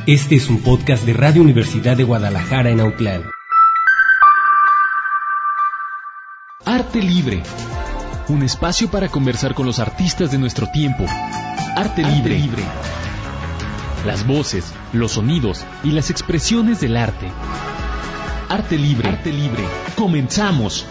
Este es un podcast de Radio Universidad de Guadalajara en Autlán. Arte Libre, un espacio para conversar con los artistas de nuestro tiempo. Arte Libre. Las voces, los sonidos y las expresiones del arte. Arte Libre. Comenzamos.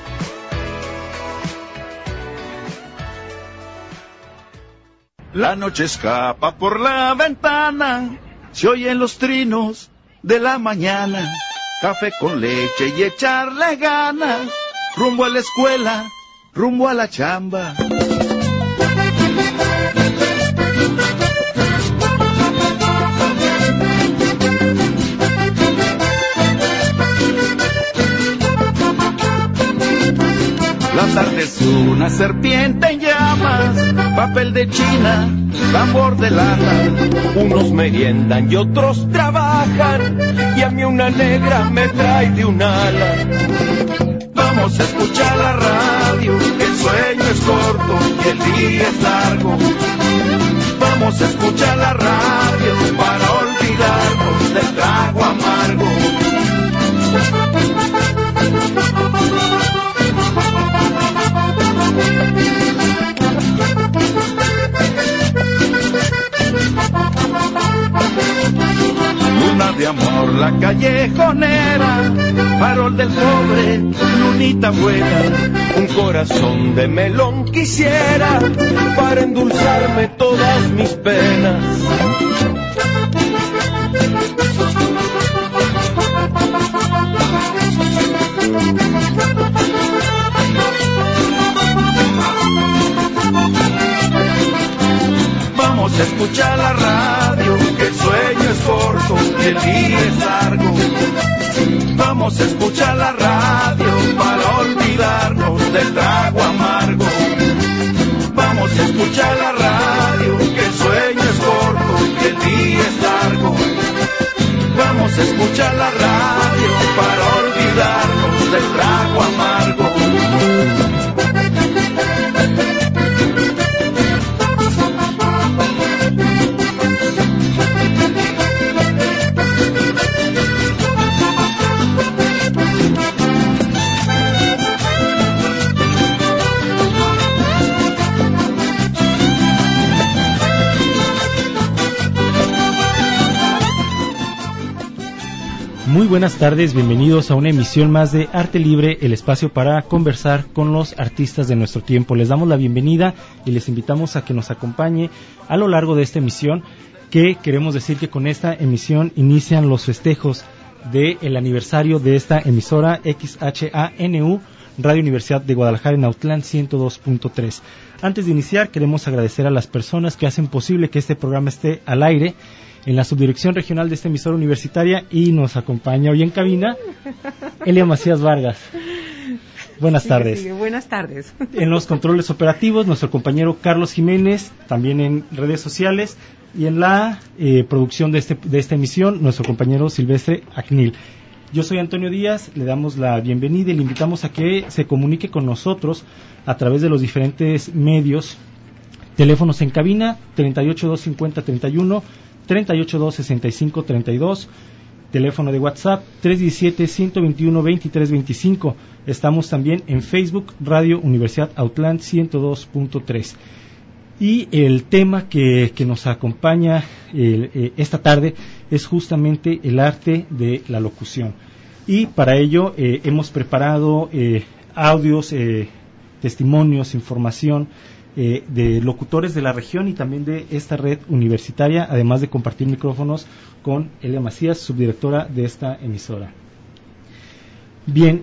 La noche escapa por la ventana, se oyen los trinos de la mañana. Café con leche y echarle ganas, rumbo a la escuela, rumbo a la chamba. La tarde es una serpiente en llamas, papel de China, tambor de lana. Unos meriendan y otros trabajan, y a mí una negra me trae de un ala. Vamos a escuchar la radio, que el sueño es corto y el día es largo. Vamos a escuchar la radio para olvidarnos del trago amargo. Luna de amor, la callejonera, farol del pobre, lunita buena. Un corazón de melón quisiera para endulzarme todas mis penas. Vamos a escuchar la radio, que el sueño es corto y el día es largo. Vamos a escuchar la radio para olvidarnos del trago amargo. Vamos a escuchar la radio, que el sueño es corto y el día es largo. Vamos a escuchar la radio para olvidarnos del trago amargo. Muy buenas tardes, bienvenidos a una emisión más de Arte Libre, el espacio para conversar con los artistas de nuestro tiempo. Les damos la bienvenida y les invitamos a que nos acompañe a lo largo de esta emisión, que queremos decir que con esta emisión inician los festejos del aniversario de esta emisora XHANU, Radio Universidad de Guadalajara en Autlán 102.3. Antes de iniciar, queremos agradecer a las personas que hacen posible que este programa esté al aire en la subdirección regional de esta emisora universitaria, y nos acompaña hoy en cabina Elia Macías Vargas. Buenas tardes. Sí, buenas tardes. En los controles operativos, nuestro compañero Carlos Jiménez, también en redes sociales, y en la producción de esta emisión, nuestro compañero Silvestre Acnil. Yo soy Antonio Díaz, le damos la bienvenida y le invitamos a que se comunique con nosotros a través de los diferentes medios. Teléfonos en cabina, 38-250-31, 38-265-32, teléfono de WhatsApp 317-121-2325. Estamos también en Facebook, Radio Universidad Autlán 102.3. Y el tema que nos acompaña esta tarde es justamente el arte de la locución. Y para ello hemos preparado audios, testimonios, información de locutores de la región y también de esta red universitaria, además de compartir micrófonos con Elia Macías, subdirectora de esta emisora. Bien,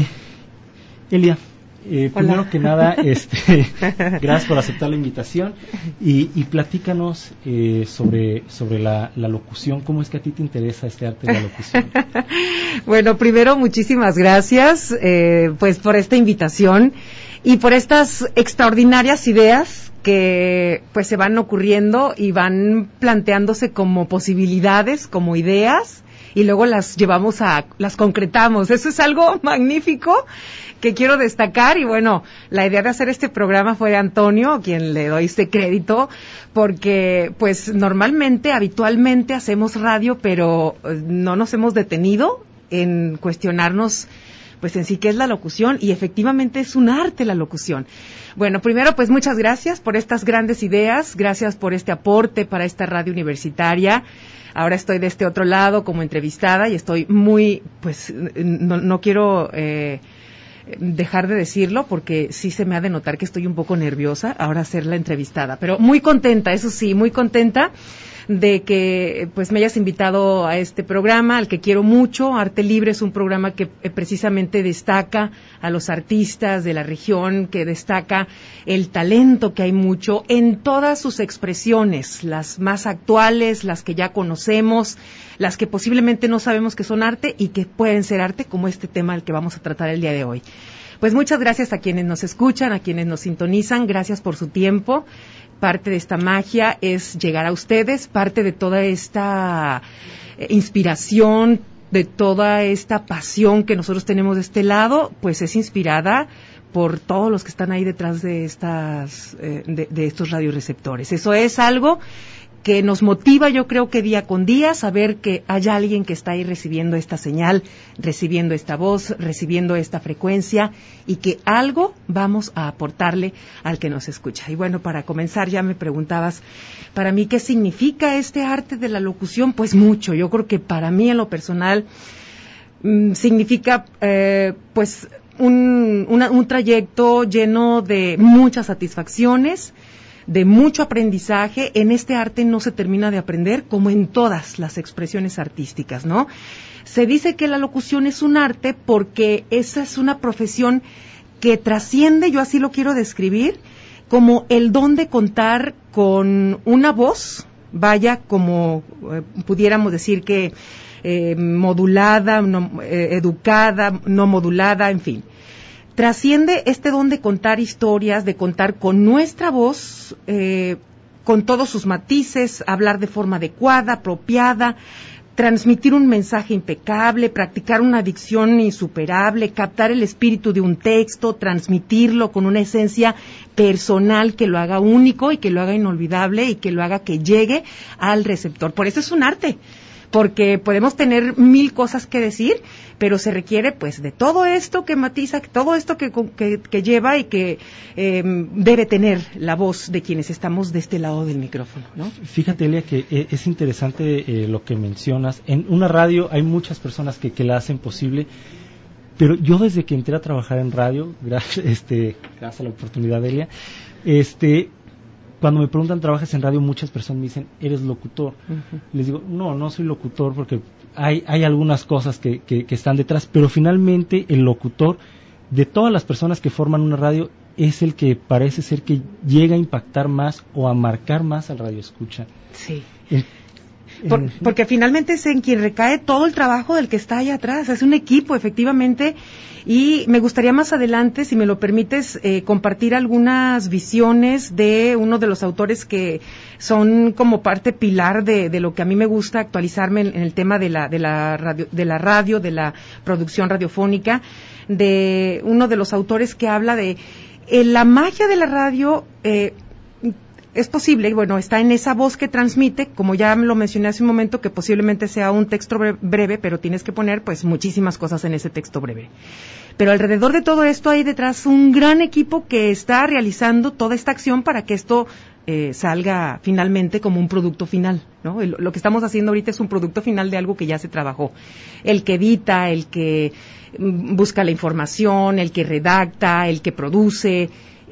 Elia, primero que nada, gracias por aceptar la invitación y platícanos sobre la locución. ¿Cómo es que a ti te interesa este arte de la locución? Bueno, primero muchísimas gracias pues por esta invitación y por estas extraordinarias ideas que pues se van ocurriendo y van planteándose como posibilidades, como ideas, y luego las concretamos. Eso es algo magnífico que quiero destacar. Y bueno, la idea de hacer este programa fue de Antonio, a quien le doy este crédito, porque pues habitualmente hacemos radio, pero no nos hemos detenido en cuestionarnos pues en sí qué es la locución, y efectivamente es un arte la locución. Bueno, primero pues muchas gracias por estas grandes ideas, gracias por este aporte para esta radio universitaria. Ahora estoy de este otro lado como entrevistada y estoy muy, pues no quiero dejar de decirlo, porque sí se me ha de notar que estoy un poco nerviosa ahora ser la entrevistada, pero muy contenta, eso sí, muy contenta de que pues me hayas invitado a este programa, al que quiero mucho. Arte Libre es un programa que precisamente destaca a los artistas de la región, que destaca el talento que hay mucho en todas sus expresiones, las más actuales, las que ya conocemos, las que posiblemente no sabemos que son arte y que pueden ser arte, como este tema al que vamos a tratar el día de hoy. Pues muchas gracias a quienes nos escuchan, a quienes nos sintonizan, gracias por su tiempo. Parte de esta magia es llegar a ustedes, parte de toda esta inspiración, de toda esta pasión que nosotros tenemos de este lado, pues es inspirada por todos los que están ahí detrás de estos radioreceptores. Eso es algo que nos motiva, yo creo que día con día, saber que hay alguien que está ahí recibiendo esta señal, recibiendo esta voz, recibiendo esta frecuencia, y que algo vamos a aportarle al que nos escucha. Y bueno, para comenzar, ya me preguntabas, para mí, ¿qué significa este arte de la locución? Pues mucho. Yo creo que para mí, en lo personal, significa, pues, un trayecto lleno de muchas satisfacciones, de mucho aprendizaje. En este arte no se termina de aprender, como en todas las expresiones artísticas, ¿no? Se dice que la locución es un arte porque esa es una profesión que trasciende, yo así lo quiero describir, como el don de contar con una voz, vaya, como pudiéramos decir que modulada, no, educada, no modulada, en fin. Trasciende este don de contar historias, de contar con nuestra voz, con todos sus matices, hablar de forma adecuada, apropiada, transmitir un mensaje impecable, practicar una dicción insuperable, captar el espíritu de un texto, transmitirlo con una esencia personal que lo haga único y que lo haga inolvidable y que lo haga que llegue al receptor. Por eso es un arte, porque podemos tener mil cosas que decir, pero se requiere pues de todo esto que matiza, todo esto que lleva y que debe tener la voz de quienes estamos de este lado del micrófono, ¿no? Fíjate, Elia, que es interesante lo que mencionas. En una radio hay muchas personas que la hacen posible, pero yo desde que entré a trabajar en radio, gracias a la oportunidad, Elia, cuando me preguntan, ¿trabajas en radio? Muchas personas me dicen, ¿eres locutor? Uh-huh. Les digo, no soy locutor, porque hay algunas cosas que están detrás, pero finalmente el locutor, de todas las personas que forman una radio, es el que parece ser que llega a impactar más o a marcar más al radioescucha. Sí. Porque finalmente es en quien recae todo el trabajo del que está allá atrás. Es un equipo, efectivamente, y me gustaría más adelante, si me lo permites, compartir algunas visiones de uno de los autores que son como parte pilar de lo que a mí me gusta actualizarme en el tema de la radio, de la producción radiofónica, de uno de los autores que habla de la magia de la radio. Es posible, bueno, está en esa voz que transmite, como ya lo mencioné hace un momento, que posiblemente sea un texto breve, pero tienes que poner pues muchísimas cosas en ese texto breve. Pero alrededor de todo esto hay detrás un gran equipo que está realizando toda esta acción para que esto salga finalmente como un producto final, ¿no? Lo que estamos haciendo ahorita es un producto final de algo que ya se trabajó. El que edita, el que busca la información, el que redacta, el que produce,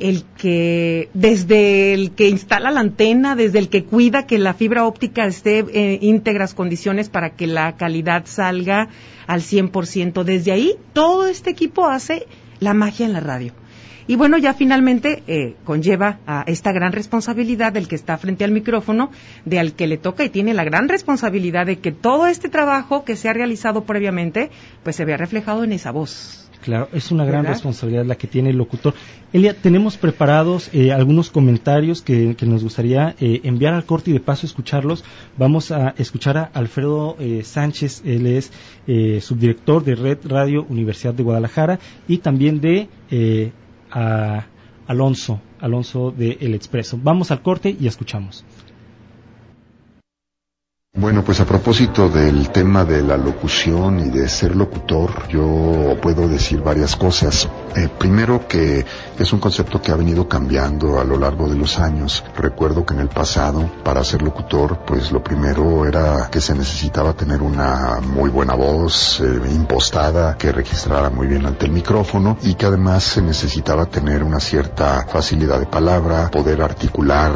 desde el que instala la antena, desde el que cuida que la fibra óptica esté en íntegras condiciones para que la calidad salga al 100%. Desde ahí, todo este equipo hace la magia en la radio. Y bueno, ya finalmente conlleva a esta gran responsabilidad del que está frente al micrófono, de al que le toca y tiene la gran responsabilidad de que todo este trabajo que se ha realizado previamente, pues se vea reflejado en esa voz. Claro, es una gran ¿verdad? responsabilidad la que tiene el locutor. Elia, tenemos preparados algunos comentarios que nos gustaría enviar al corte y de paso escucharlos. Vamos a escuchar a Alfredo Sánchez, él es subdirector de Red Radio Universidad de Guadalajara, y también de a Alonso de El Expreso. Vamos al corte y escuchamos. Bueno, pues a propósito del tema de la locución y de ser locutor, yo puedo decir varias cosas. Primero, que es un concepto que ha venido cambiando a lo largo de los años. Recuerdo que en el pasado, para ser locutor, pues lo primero era que se necesitaba tener una muy buena voz, impostada, que registrara muy bien ante el micrófono, y que además se necesitaba tener una cierta facilidad de palabra, poder articular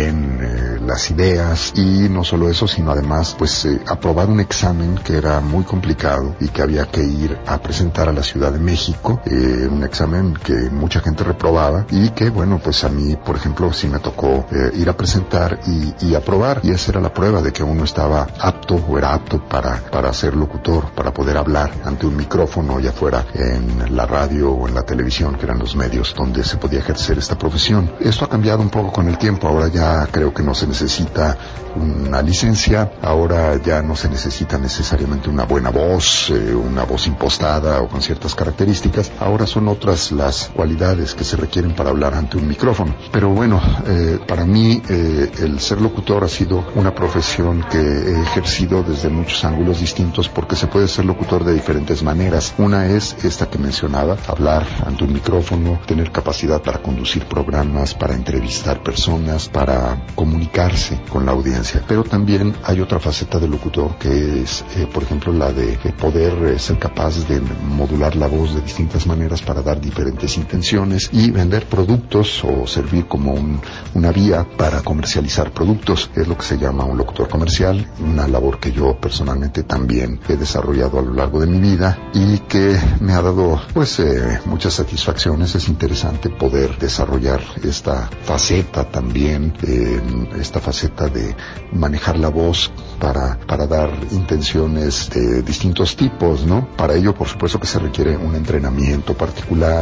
bien las ideas, y no solo eso, sino además aprobar un examen que era muy complicado y que había que ir a presentar a la Ciudad de México, un examen que mucha gente reprobaba, y que bueno, pues a mí, por ejemplo, sí me tocó ir a presentar y aprobar, y esa era la prueba de que uno estaba apto o era apto para ser locutor, para poder hablar ante un micrófono, ya fuera en la radio o en la televisión, que eran los medios donde se podía ejercer esta profesión. Esto ha cambiado un poco con el tiempo. Ahora ya creo que no se necesita una licencia, ahora ya no se necesita necesariamente una buena voz, una voz impostada o con ciertas características. Ahora son otras las cualidades que se requieren para hablar ante un micrófono. Pero bueno, para mí el ser locutor ha sido una profesión que he ejercido desde muchos ángulos distintos, porque se puede ser locutor de diferentes maneras. Una es esta que mencionaba, hablar ante un micrófono, tener capacidad para conducir programas, para entrevistar personas, para comunicarse con la audiencia. Pero también hay otra faceta del locutor, que es, por ejemplo, la de poder ser capaz de modular la voz de distintas maneras para dar diferentes intenciones y vender productos o servir como una vía para comercializar productos. Es lo que se llama un locutor comercial, una labor que yo personalmente también he desarrollado a lo largo de mi vida y que me ha dado muchas satisfacciones. Es interesante poder desarrollar esta faceta también, esta faceta de manejar la voz para dar intenciones de distintos tipos, ¿no? Para ello, por supuesto que se requiere un entrenamiento particular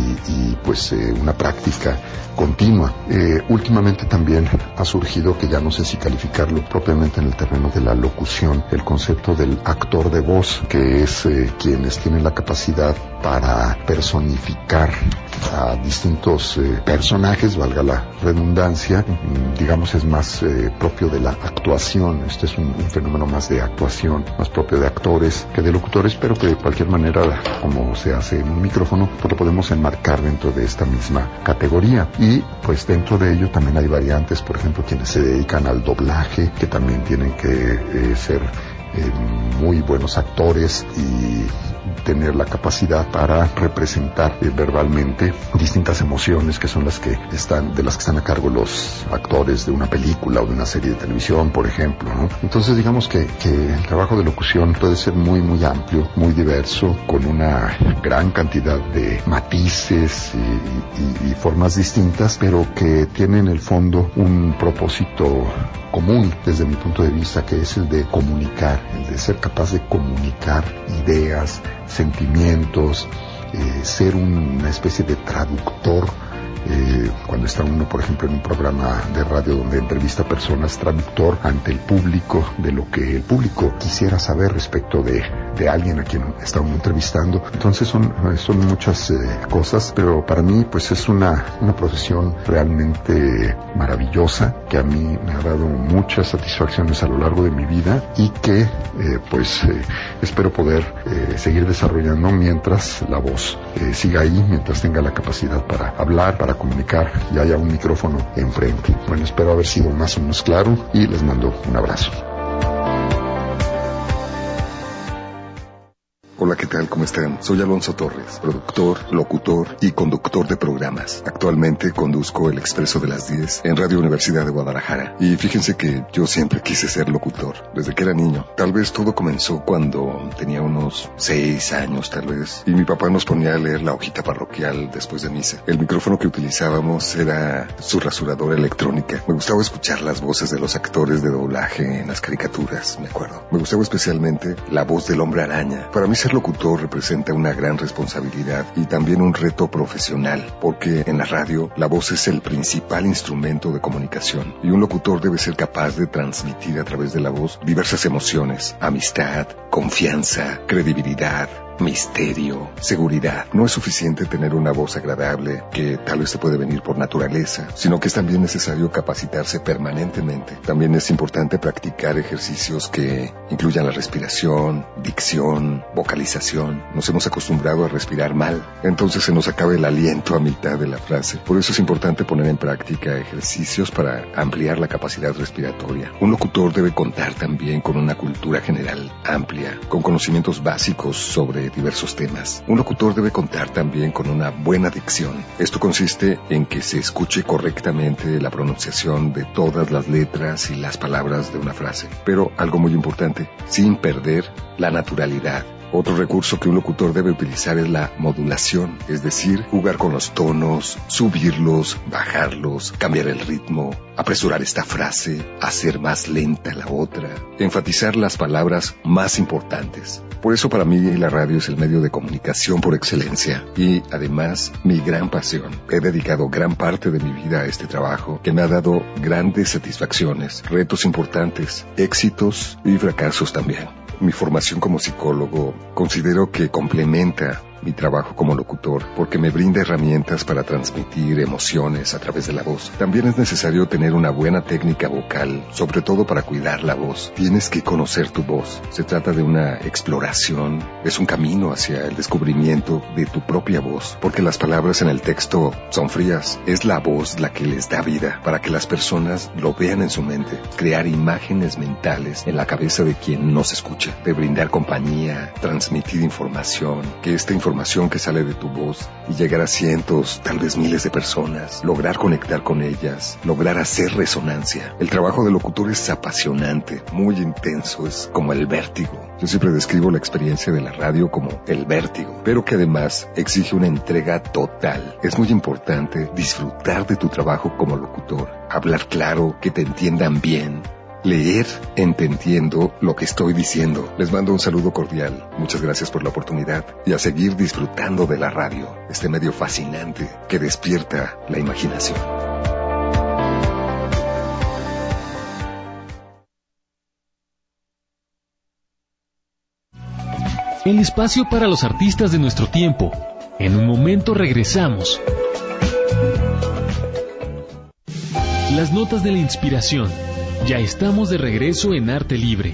y una práctica continua. Últimamente también ha surgido, que ya no sé si calificarlo propiamente en el terreno de la locución, el concepto del actor de voz, que es quienes tienen la capacidad para personificar a distintos personajes, valga la redundancia. Digamos, es más propio de la actuación. Este es un fenómeno más de actuación, más propio de actores que de locutores, pero que de cualquier manera, como se hace en un micrófono, pues lo podemos enmarcar dentro de esta misma categoría. Y pues dentro de ello también hay variantes, por ejemplo, quienes se dedican al doblaje, que también tienen que ser muy buenos actores y tener la capacidad para representar verbalmente distintas emociones, que son de las que están a cargo los actores de una película o de una serie de televisión, por ejemplo, ¿no? Entonces, digamos que el trabajo de locución puede ser muy, muy amplio, muy diverso, con una gran cantidad de matices y formas distintas, pero que tiene en el fondo un propósito común, desde mi punto de vista, que es el de comunicar, el de ser capaz de comunicar ideas, sentimientos, ser una especie de traductor. Cuando está uno, por ejemplo, en un programa de radio donde entrevista a personas, traductor ante el público de lo que el público quisiera saber respecto de alguien a quien está uno entrevistando. Entonces son muchas cosas, pero para mí pues es una profesión realmente maravillosa, que a mí me ha dado muchas satisfacciones a lo largo de mi vida y que espero poder seguir desarrollando mientras la voz siga ahí, mientras tenga la capacidad para hablar, para comunicar y haya un micrófono enfrente. Bueno, espero haber sido más o menos claro y les mando un abrazo. Hola, ¿qué tal? ¿Cómo están? Soy Alonso Torres, productor, locutor y conductor de programas. Actualmente conduzco El Expreso de las 10 en Radio Universidad de Guadalajara. Y fíjense que yo siempre quise ser locutor, desde que era niño. Tal vez todo comenzó cuando tenía unos 6 años, tal vez. Y mi papá nos ponía a leer la hojita parroquial después de misa. El micrófono que utilizábamos era su rasuradora electrónica. Me gustaba escuchar las voces de los actores de doblaje en las caricaturas, me acuerdo. Me gustaba especialmente la voz del Hombre Araña. Para mí ser locutor locutor representa una gran responsabilidad y también un reto profesional, porque en la radio la voz es el principal instrumento de comunicación y un locutor debe ser capaz de transmitir a través de la voz diversas emociones: amistad, confianza, credibilidad, misterio, seguridad. No es suficiente tener una voz agradable, que tal vez te puede venir por naturaleza, sino que es también necesario capacitarse permanentemente. También es importante practicar ejercicios que incluyan la respiración, dicción, vocalización. Nos hemos acostumbrado a respirar mal, entonces se nos acaba el aliento a mitad de la frase. Por eso es importante poner en práctica ejercicios para ampliar la capacidad respiratoria. Un locutor debe contar también con una cultura general amplia, con conocimientos básicos sobre diversos temas. Un locutor debe contar también con una buena dicción. Esto consiste en que se escuche correctamente la pronunciación de todas las letras y las palabras de una frase. Pero algo muy importante, sin perder la naturalidad. Otro recurso que un locutor debe utilizar es la modulación, es decir, jugar con los tonos, subirlos, bajarlos, cambiar el ritmo, apresurar esta frase, hacer más lenta la otra, enfatizar las palabras más importantes. Por eso para mí la radio es el medio de comunicación por excelencia y además mi gran pasión. He dedicado gran parte de mi vida a este trabajo que me ha dado grandes satisfacciones, retos importantes, éxitos y fracasos también. Mi formación como psicólogo considero que complementa mi trabajo como locutor porque me brinda herramientas para transmitir emociones a través de la voz. También es necesario tener una buena técnica vocal, sobre todo para cuidar la voz. Tienes que conocer tu voz. Se trata de una exploración, es un camino hacia el descubrimiento de tu propia voz, porque las palabras en el texto son frías. Es la voz la que les da vida para que las personas lo vean en su mente, crear imágenes mentales en la cabeza de quien nos escucha, de brindar compañía, transmitir información, que esta información que sale de tu voz y llegar a cientos, tal vez miles de personas, lograr conectar con ellas, lograr hacer resonancia. El trabajo de locutor es apasionante, muy intenso, es como el vértigo. Yo siempre describo la experiencia de la radio como el vértigo, pero que además exige una entrega total. Es muy importante disfrutar de tu trabajo como locutor, hablar claro, que te entiendan bien, leer entendiendo lo que estoy diciendo. Les mando un saludo cordial. Muchas gracias por la oportunidad y a seguir disfrutando de la radio, este medio fascinante que despierta la imaginación. El espacio para los artistas de nuestro tiempo. En un momento regresamos. Las notas de la inspiración. Ya estamos de regreso en Arte Libre.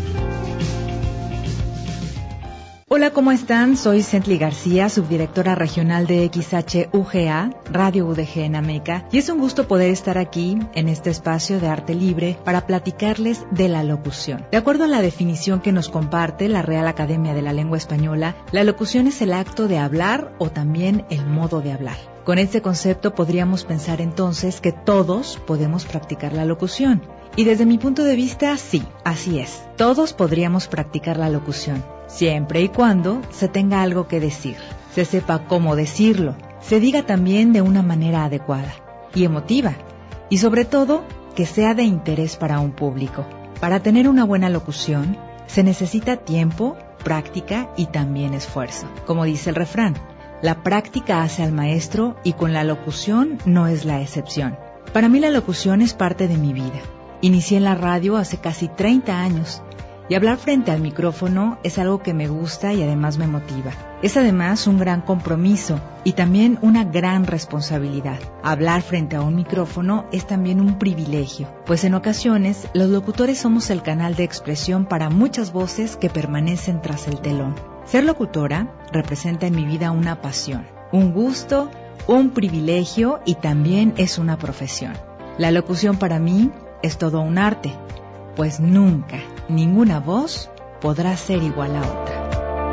Hola, ¿cómo están? Soy Cently García, subdirectora regional de XHUGA, Radio UDG en Ameca, y es un gusto poder estar aquí en este espacio de Arte Libre para platicarles de la locución. De acuerdo a la definición que nos comparte la Real Academia de la Lengua Española, la locución es el acto de hablar o también el modo de hablar. Con este concepto podríamos pensar entonces que todos podemos practicar la locución. Y desde mi punto de vista, sí, así es. Todos podríamos practicar la locución, siempre y cuando se tenga algo que decir, se sepa cómo decirlo, se diga también de una manera adecuada y emotiva, y sobre todo, que sea de interés para un público. Para tener una buena locución, se necesita tiempo, práctica y también esfuerzo. Como dice el refrán, la práctica hace al maestro y con la locución no es la excepción. Para mí la locución es parte de mi vida. Inicié en la radio hace casi 30 años y hablar frente al micrófono es algo que me gusta y además me motiva. Es además un gran compromiso y también una gran responsabilidad. Hablar frente a un micrófono es también un privilegio, pues en ocasiones los locutores somos el canal de expresión para muchas voces que permanecen tras el telón. Ser locutora representa en mi vida una pasión, un gusto, un privilegio y también es una profesión. La locución para mí es todo un arte, pues nunca, ninguna voz podrá ser igual a otra.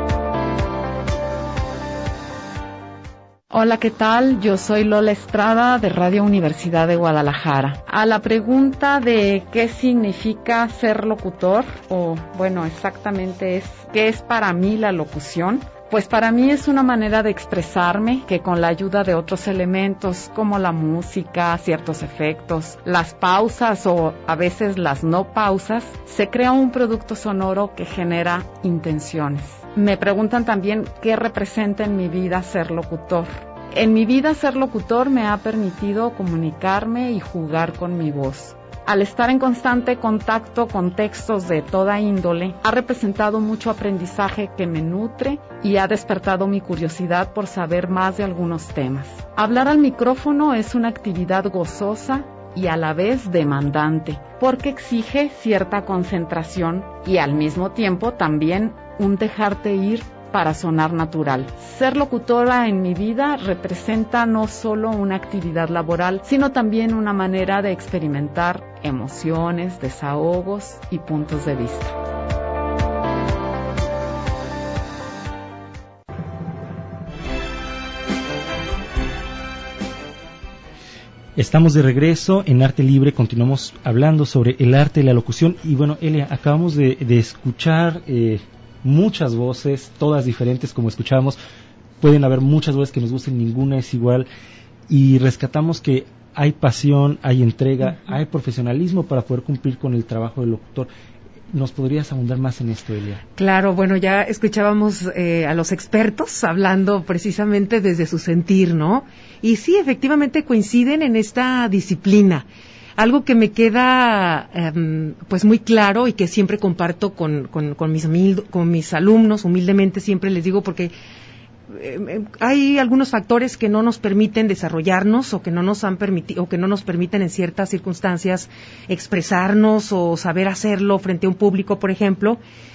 Hola, ¿qué tal? Yo soy Lola Estrada de Radio Universidad de Guadalajara. A la pregunta de qué significa ser locutor, exactamente es ¿qué es para mí la locución? Pues para mí es una manera de expresarme que con la ayuda de otros elementos como la música, ciertos efectos, las pausas o a veces las no pausas, se crea un producto sonoro que genera intenciones. Me preguntan también qué representa en mi vida ser locutor. En mi vida ser locutor me ha permitido comunicarme y jugar con mi voz. Al estar en constante contacto con textos de toda índole, ha representado mucho aprendizaje que me nutre y ha despertado mi curiosidad por saber más de algunos temas. Hablar al micrófono es una actividad gozosa y a la vez demandante, porque exige cierta concentración y al mismo tiempo también un dejarte ir para sonar natural. Ser locutora en mi vida representa no solo una actividad laboral, sino también una manera de experimentar emociones, desahogos y puntos de vista. Estamos de regreso en Arte Libre, continuamos hablando sobre el arte de la locución y bueno, Elia, acabamos de escuchar muchas voces, todas diferentes como escuchábamos, pueden haber muchas voces que nos gusten, ninguna es igual y rescatamos que hay pasión, hay entrega, hay profesionalismo para poder cumplir con el trabajo del locutor. ¿Nos podrías abundar más en esto, Elia? Claro, bueno, ya escuchábamos a los expertos hablando precisamente desde su sentir, ¿no? Y sí, efectivamente coinciden en esta disciplina. Algo que me queda pues muy claro y que siempre comparto con mis alumnos, humildemente siempre les digo, porque hay algunos factores que no nos permiten desarrollarnos o que no nos han permitido o que no nos permiten en ciertas circunstancias expresarnos o saber hacerlo frente a un público, por ejemplo.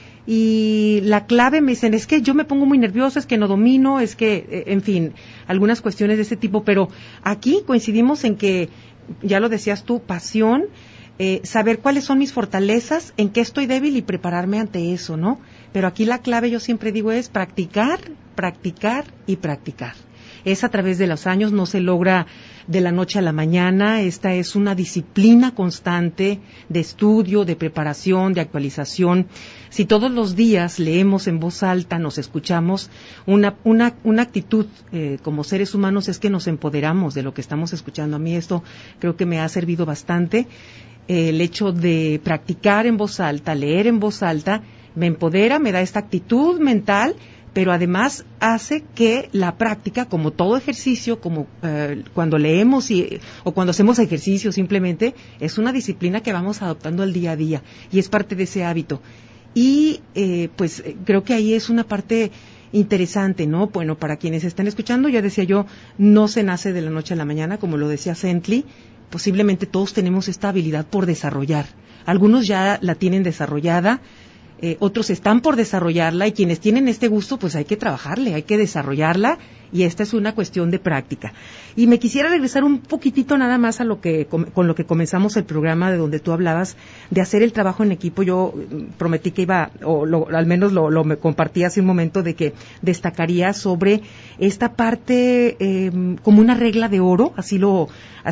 Y la clave me dicen, es que yo me pongo muy nerviosa, es que no domino, es que, en fin, algunas cuestiones de ese tipo, pero aquí coincidimos en que, ya lo decías tú, pasión, saber cuáles son mis fortalezas, en qué estoy débil y prepararme ante eso, ¿no? Pero aquí la clave, yo siempre digo, es practicar, practicar y practicar. Es a través de los años, no se logra de la noche a la mañana. Esta es una disciplina constante de estudio, de preparación, de actualización. Si todos los días leemos en voz alta, nos escuchamos, una actitud como seres humanos es que nos empoderamos de lo que estamos escuchando. A mí esto creo que me ha servido bastante. El hecho de practicar en voz alta, leer en voz alta, me empodera, me da esta actitud mental, pero además hace que la práctica, como todo ejercicio, como cuando leemos o cuando hacemos ejercicio simplemente, es una disciplina que vamos adoptando al día a día y es parte de ese hábito. Y pues creo que ahí es una parte interesante, ¿no? Bueno, para quienes están escuchando, ya decía yo, no se nace de la noche a la mañana, como lo decía Sentley, posiblemente todos tenemos esta habilidad por desarrollar. Algunos ya la tienen desarrollada, otros están por desarrollarla y quienes tienen este gusto pues hay que trabajarle, hay que desarrollarla y esta es una cuestión de práctica. Y me quisiera regresar un poquitito nada más a con lo que comenzamos el programa de donde tú hablabas de hacer el trabajo en equipo. Yo prometí que iba, al menos me compartí hace un momento de que destacaría sobre esta parte como una regla de oro, así lo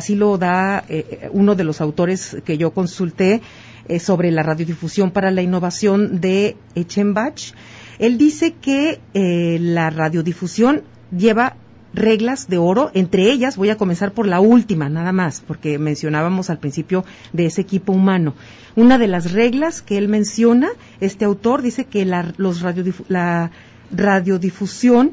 da uno de los autores que yo consulté, sobre la radiodifusión para la innovación de Echenbach. Él dice que la radiodifusión lleva reglas de oro, entre ellas voy a comenzar por la última, nada más, porque mencionábamos al principio de ese equipo humano. Una de las reglas que él menciona, este autor, dice que la radiodifusión,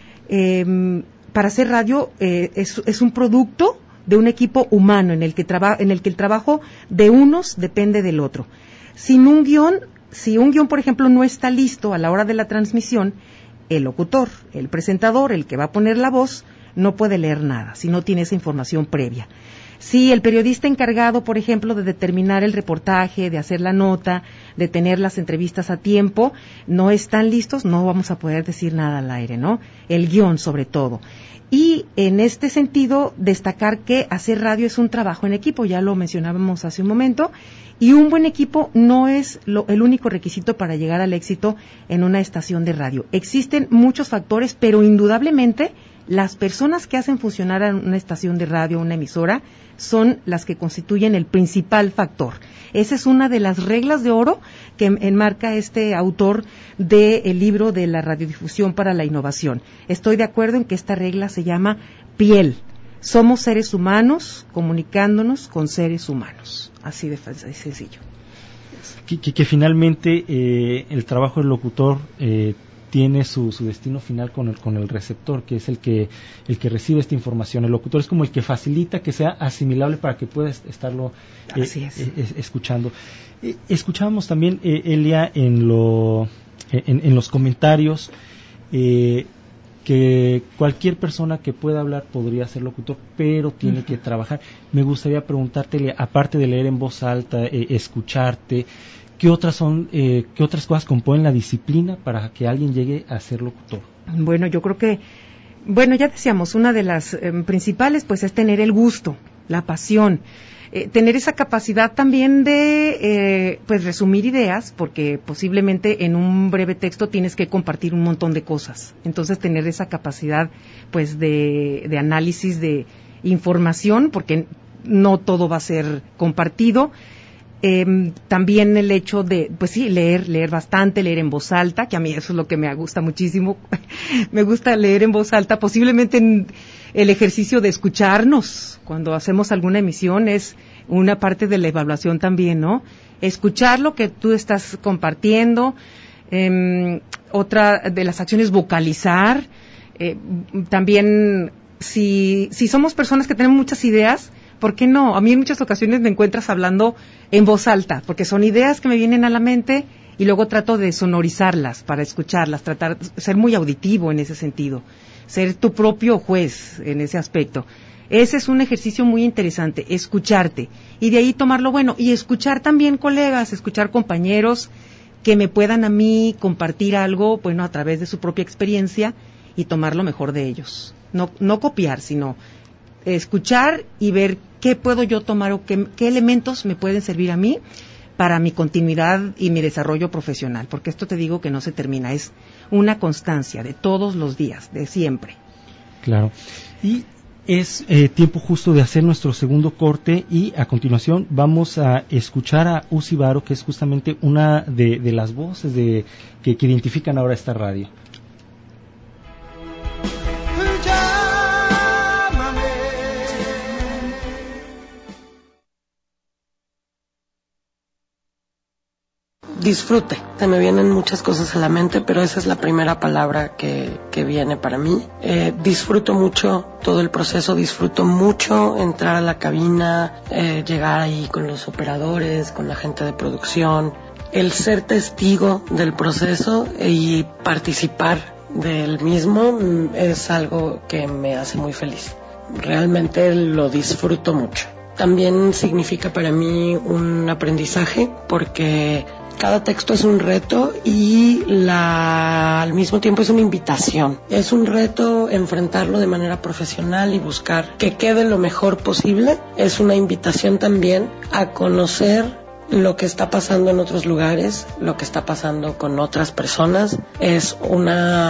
para hacer radio, es un producto de un equipo humano en el que el trabajo de unos depende del otro. Si un guión, por ejemplo, no está listo a la hora de la transmisión, el locutor, el presentador, el que va a poner la voz, no puede leer nada si no tiene esa información previa. Si el periodista encargado, por ejemplo, de determinar el reportaje, de hacer la nota, de tener las entrevistas a tiempo, no están listos, no vamos a poder decir nada al aire, ¿no? El guión, sobre todo. Y en este sentido, destacar que hacer radio es un trabajo en equipo, ya lo mencionábamos hace un momento, y un buen equipo no es el único requisito para llegar al éxito en una estación de radio. Existen muchos factores, pero indudablemente las personas que hacen funcionar a una estación de radio, una emisora, son las que constituyen el principal factor. Esa es una de las reglas de oro que enmarca este autor del libro de la radiodifusión para la innovación. Estoy de acuerdo en que esta regla se llama piel. Somos seres humanos comunicándonos con seres humanos. Así de sencillo. Que finalmente el trabajo del locutor tiene su destino final con el receptor, que es el que recibe esta información. El locutor es como el que facilita que sea asimilable para que puedas estarlo escuchando. Escuchábamos también, Elia, en los comentarios, que cualquier persona que pueda hablar podría ser locutor, pero tiene que trabajar. Me gustaría preguntarte, aparte de leer en voz alta, escucharte, ¿qué otras cosas componen la disciplina para que alguien llegue a ser locutor? Bueno, yo creo que, ya decíamos, una de las principales pues es tener el gusto, la pasión, tener esa capacidad también de pues resumir ideas, porque posiblemente en un breve texto tienes que compartir un montón de cosas. Entonces tener esa capacidad pues de análisis de información, porque no todo va a ser compartido. También el hecho de, pues sí, leer bastante, leer en voz alta, que a mí eso es lo que me gusta muchísimo. Me gusta leer en voz alta, posiblemente en el ejercicio de escucharnos cuando hacemos alguna emisión es una parte de la evaluación también, ¿no? Escuchar lo que tú estás compartiendo. Otra de las acciones, vocalizar. También, si somos personas que tenemos muchas ideas, ¿por qué no? A mí en muchas ocasiones me encuentras hablando en voz alta, porque son ideas que me vienen a la mente y luego trato de sonorizarlas para escucharlas, tratar de ser muy auditivo en ese sentido, ser tu propio juez en ese aspecto. Ese es un ejercicio muy interesante, escucharte, y de ahí tomar lo bueno, y escuchar también colegas, escuchar compañeros que me puedan a mí compartir algo, bueno, a través de su propia experiencia y tomar lo mejor de ellos. No copiar, sino escuchar y ver qué puedo yo tomar o qué elementos me pueden servir a mí para mi continuidad y mi desarrollo profesional, porque esto te digo que no se termina, es una constancia de todos los días, de siempre. Claro. Y es tiempo justo de hacer nuestro segundo corte, y a continuación vamos a escuchar a Uzi Varo, que es justamente una de las voces que identifican ahora esta radio. Disfrute. Se me vienen muchas cosas a la mente, pero esa es la primera palabra que viene para mí. Disfruto mucho todo el proceso, disfruto mucho entrar a la cabina, llegar ahí con los operadores, con la gente de producción, el ser testigo del proceso y participar del mismo es algo que me hace muy feliz. Realmente lo disfruto mucho. También significa para mí un aprendizaje, porque cada texto es un reto y al mismo tiempo es una invitación. Es un reto enfrentarlo de manera profesional y buscar que quede lo mejor posible. Es una invitación también a conocer lo que está pasando en otros lugares, lo que está pasando con otras personas. Es un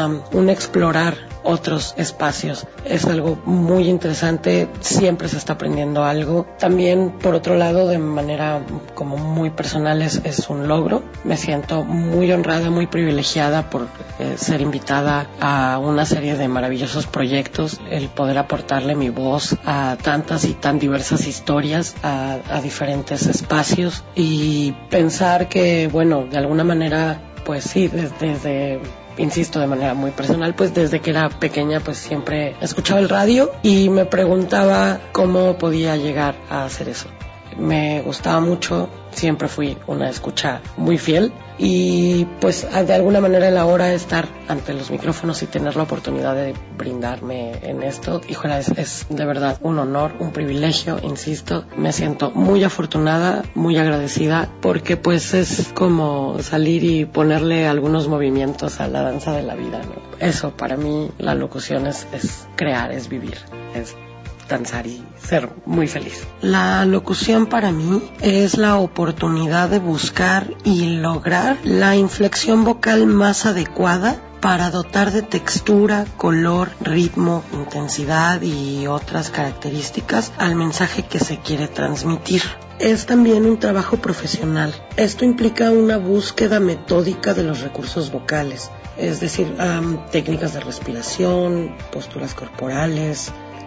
explorar otros espacios. Es algo muy interesante, siempre se está aprendiendo algo. También, por otro lado, de manera como muy personal, es un logro. Me siento muy honrada, muy privilegiada por ser invitada a una serie de maravillosos proyectos, el poder aportarle mi voz a tantas y tan diversas historias, a diferentes espacios, y pensar que, bueno, de alguna manera, pues sí, desde insisto, de manera muy personal, pues desde que era pequeña pues siempre escuchaba el radio y me preguntaba cómo podía llegar a hacer eso. Me gustaba mucho, siempre fui una escucha muy fiel, y pues de alguna manera el ahora estar ante los micrófonos y tener la oportunidad de brindarme en esto, híjole, es de verdad un honor, un privilegio, insisto. Me siento muy afortunada, muy agradecida, porque pues es como salir y ponerle algunos movimientos a la danza de la vida, ¿no? Eso para mí, la locución es crear, es vivir, es danzar y ser muy feliz. La locución para mí es la oportunidad de buscar y lograr la inflexión vocal más adecuada para dotar de textura, color, ritmo, intensidad y otras características al mensaje que se quiere transmitir. Es también un trabajo profesional. Esto implica una búsqueda metódica de los recursos vocales, es decir, técnicas de respiración, posturas corporales,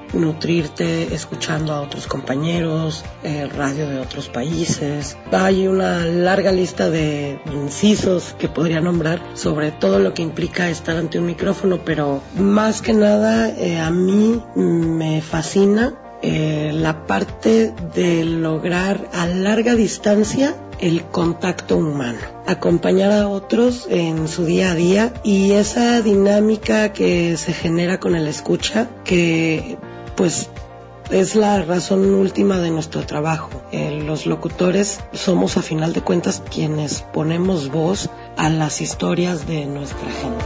nutrirte escuchando a otros compañeros, radio de otros países. Hay una larga lista de incisos que podría nombrar sobre todo lo que implica estar ante un micrófono, pero más que nada a mí me fascina la parte de lograr a larga distancia el contacto humano, acompañar a otros en su día a día y esa dinámica que se genera con el escucha, que pues es la razón última de nuestro trabajo. Los locutores somos a final de cuentas quienes ponemos voz a las historias de nuestra gente.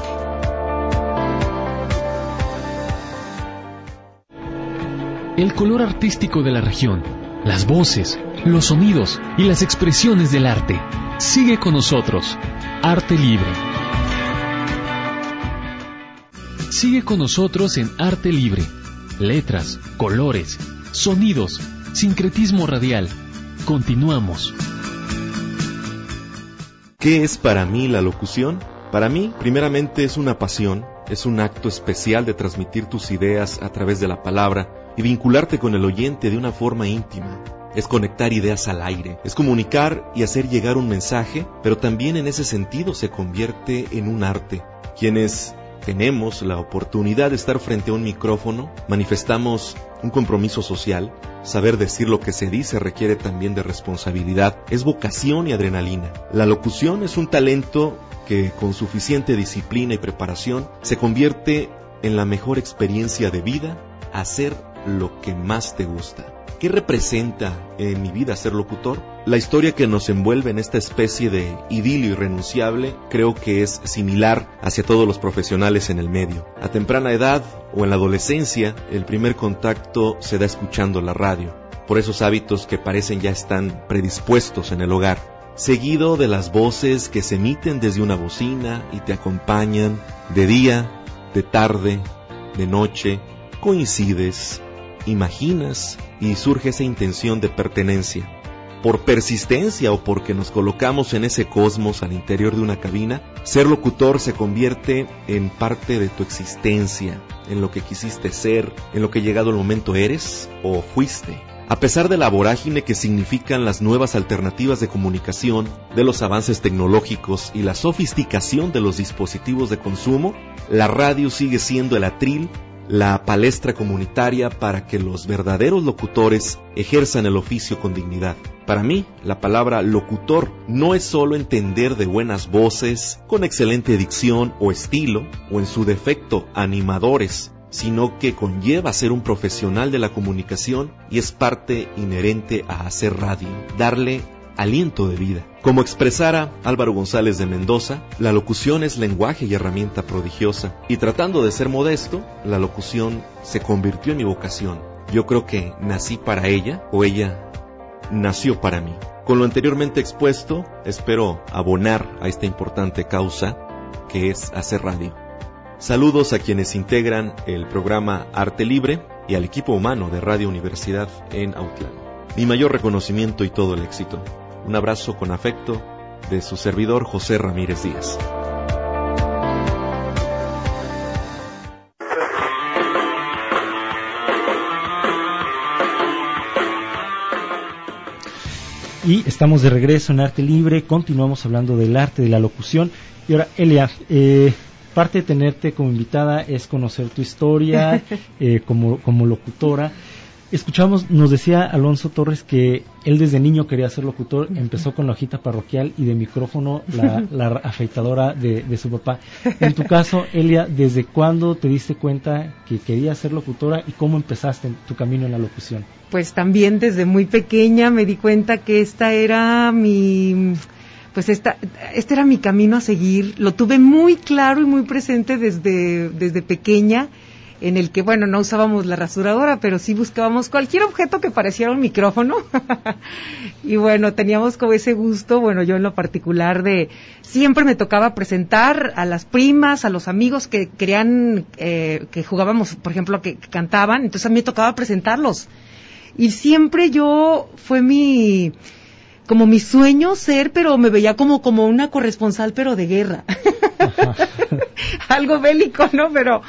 El color artístico de la región, las voces, los sonidos y las expresiones del arte. Sigue con nosotros, Arte Libre. Sigue con nosotros en Arte Libre. Letras, colores, sonidos, sincretismo radial. Continuamos. ¿Qué es para mí la locución? Para mí, primeramente, es una pasión, es un acto especial de transmitir tus ideas a través de la palabra y vincularte con el oyente de una forma íntima. Es conectar ideas al aire, es comunicar y hacer llegar un mensaje, pero también en ese sentido se convierte en un arte. Quienes tenemos la oportunidad de estar frente a un micrófono, manifestamos un compromiso social. Saber decir lo que se dice requiere también de responsabilidad, es vocación y adrenalina. La locución es un talento que con suficiente disciplina y preparación se convierte en la mejor experiencia de vida, hacer lo que más te gusta. ¿Qué representa en mi vida ser locutor? La historia que nos envuelve en esta especie de idilio irrenunciable creo que es similar hacia todos los profesionales en el medio. A temprana edad o en la adolescencia, el primer contacto se da escuchando la radio, por esos hábitos que parecen ya están predispuestos en el hogar, seguido de las voces que se emiten desde una bocina y te acompañan de día, de tarde, de noche. Coincides, imaginas y surge esa intención de pertenencia. Por persistencia o porque nos colocamos en ese cosmos al interior de una cabina, ser locutor se convierte en parte de tu existencia, en lo que quisiste ser, en lo que llegado el momento eres o fuiste. A pesar de la vorágine que significan las nuevas alternativas de comunicación, de los avances tecnológicos y la sofisticación de los dispositivos de consumo, la radio sigue siendo el atril, la palestra comunitaria para que los verdaderos locutores ejerzan el oficio con dignidad. Para mí, la palabra locutor no es solo entender de buenas voces, con excelente dicción o estilo, o en su defecto animadores, sino que conlleva ser un profesional de la comunicación y es parte inherente a hacer radio, darle aliento de vida. Como expresara Álvaro González de Mendoza, la locución es lenguaje y herramienta prodigiosa. Y tratando de ser modesto, la locución se convirtió en mi vocación. Yo creo que nací para ella o ella nació para mí. Con lo anteriormente expuesto, espero abonar a esta importante causa que es hacer radio. Saludos a quienes integran el programa Arte Libre y al equipo humano de Radio Universidad en Autlán. Mi mayor reconocimiento y todo el éxito. Un abrazo con afecto de su servidor José Ramírez Díaz. Y estamos de regreso en Arte Libre, continuamos hablando del arte de la locución. Y ahora, Elia, parte de tenerte como invitada es conocer tu historia como locutora. Escuchamos, nos decía Alonso Torres que él desde niño quería ser locutor, empezó con la hojita parroquial y de micrófono la afeitadora de su papá. En tu caso, Elia, ¿desde cuándo te diste cuenta que querías ser locutora y cómo empezaste tu camino en la locución? Pues también desde muy pequeña me di cuenta que este era mi camino a seguir. Lo tuve muy claro y muy presente desde pequeña, en el que, bueno, no usábamos la rasuradora, pero sí buscábamos cualquier objeto que pareciera un micrófono. Y bueno, teníamos como ese gusto, bueno, yo en lo particular siempre me tocaba presentar a las primas, a los amigos que querían, que jugábamos, por ejemplo, que cantaban, entonces a mí me tocaba presentarlos. Y siempre fue mi sueño ser, pero me veía como una corresponsal, pero de guerra. Algo bélico, ¿no? Pero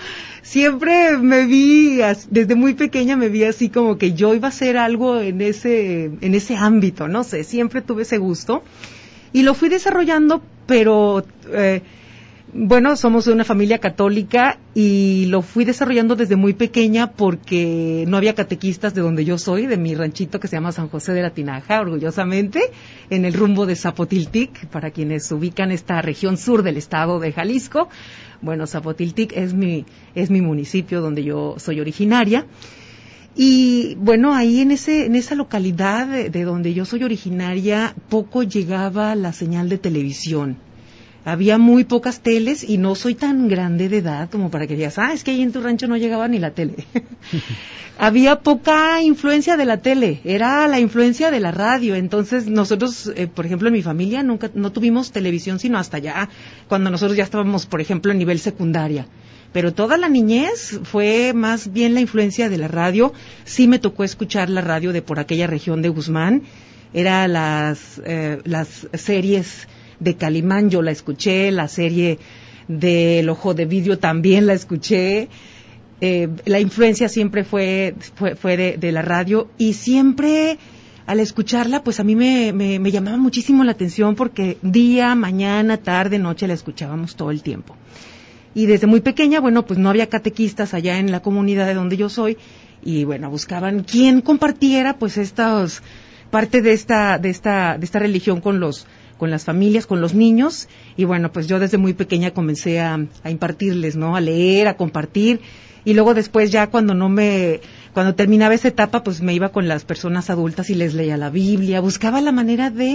siempre me vi, desde muy pequeña me vi así como que yo iba a hacer algo en ese ámbito, no sé, siempre tuve ese gusto y lo fui desarrollando, pero bueno, somos de una familia católica y lo fui desarrollando desde muy pequeña porque no había catequistas de donde yo soy, de mi ranchito que se llama San José de la Tinaja, orgullosamente, en el rumbo de Zapotiltic, para quienes ubican esta región sur del estado de Jalisco. Bueno, Zapotiltic es mi municipio donde yo soy originaria. Y bueno, ahí en esa localidad de donde yo soy originaria, poco llegaba la señal de televisión. Había muy pocas teles y no soy tan grande de edad como para que digas, es que ahí en tu rancho no llegaba ni la tele. Había poca influencia de la tele, era la influencia de la radio. Entonces nosotros, por ejemplo, en mi familia no tuvimos televisión sino hasta ya, cuando nosotros ya estábamos, por ejemplo, en nivel secundaria. Pero toda la niñez fue más bien la influencia de la radio. Sí me tocó escuchar la radio de por aquella región de Guzmán. Era las series de Calimán, yo la escuché, la serie del Ojo de Vidrio también la escuché. La influencia siempre fue de la radio y siempre al escucharla, pues a mí me llamaba muchísimo la atención porque día, mañana, tarde, noche la escuchábamos todo el tiempo. Y desde muy pequeña, bueno, pues no había catequistas allá en la comunidad de donde yo soy y bueno, buscaban quién compartiera pues parte de esta religión con las familias, con los niños, y bueno, pues yo desde muy pequeña comencé a impartirles, ¿no? A leer, a compartir, y luego después ya cuando terminaba esa etapa, pues me iba con las personas adultas y les leía la Biblia, buscaba la manera de,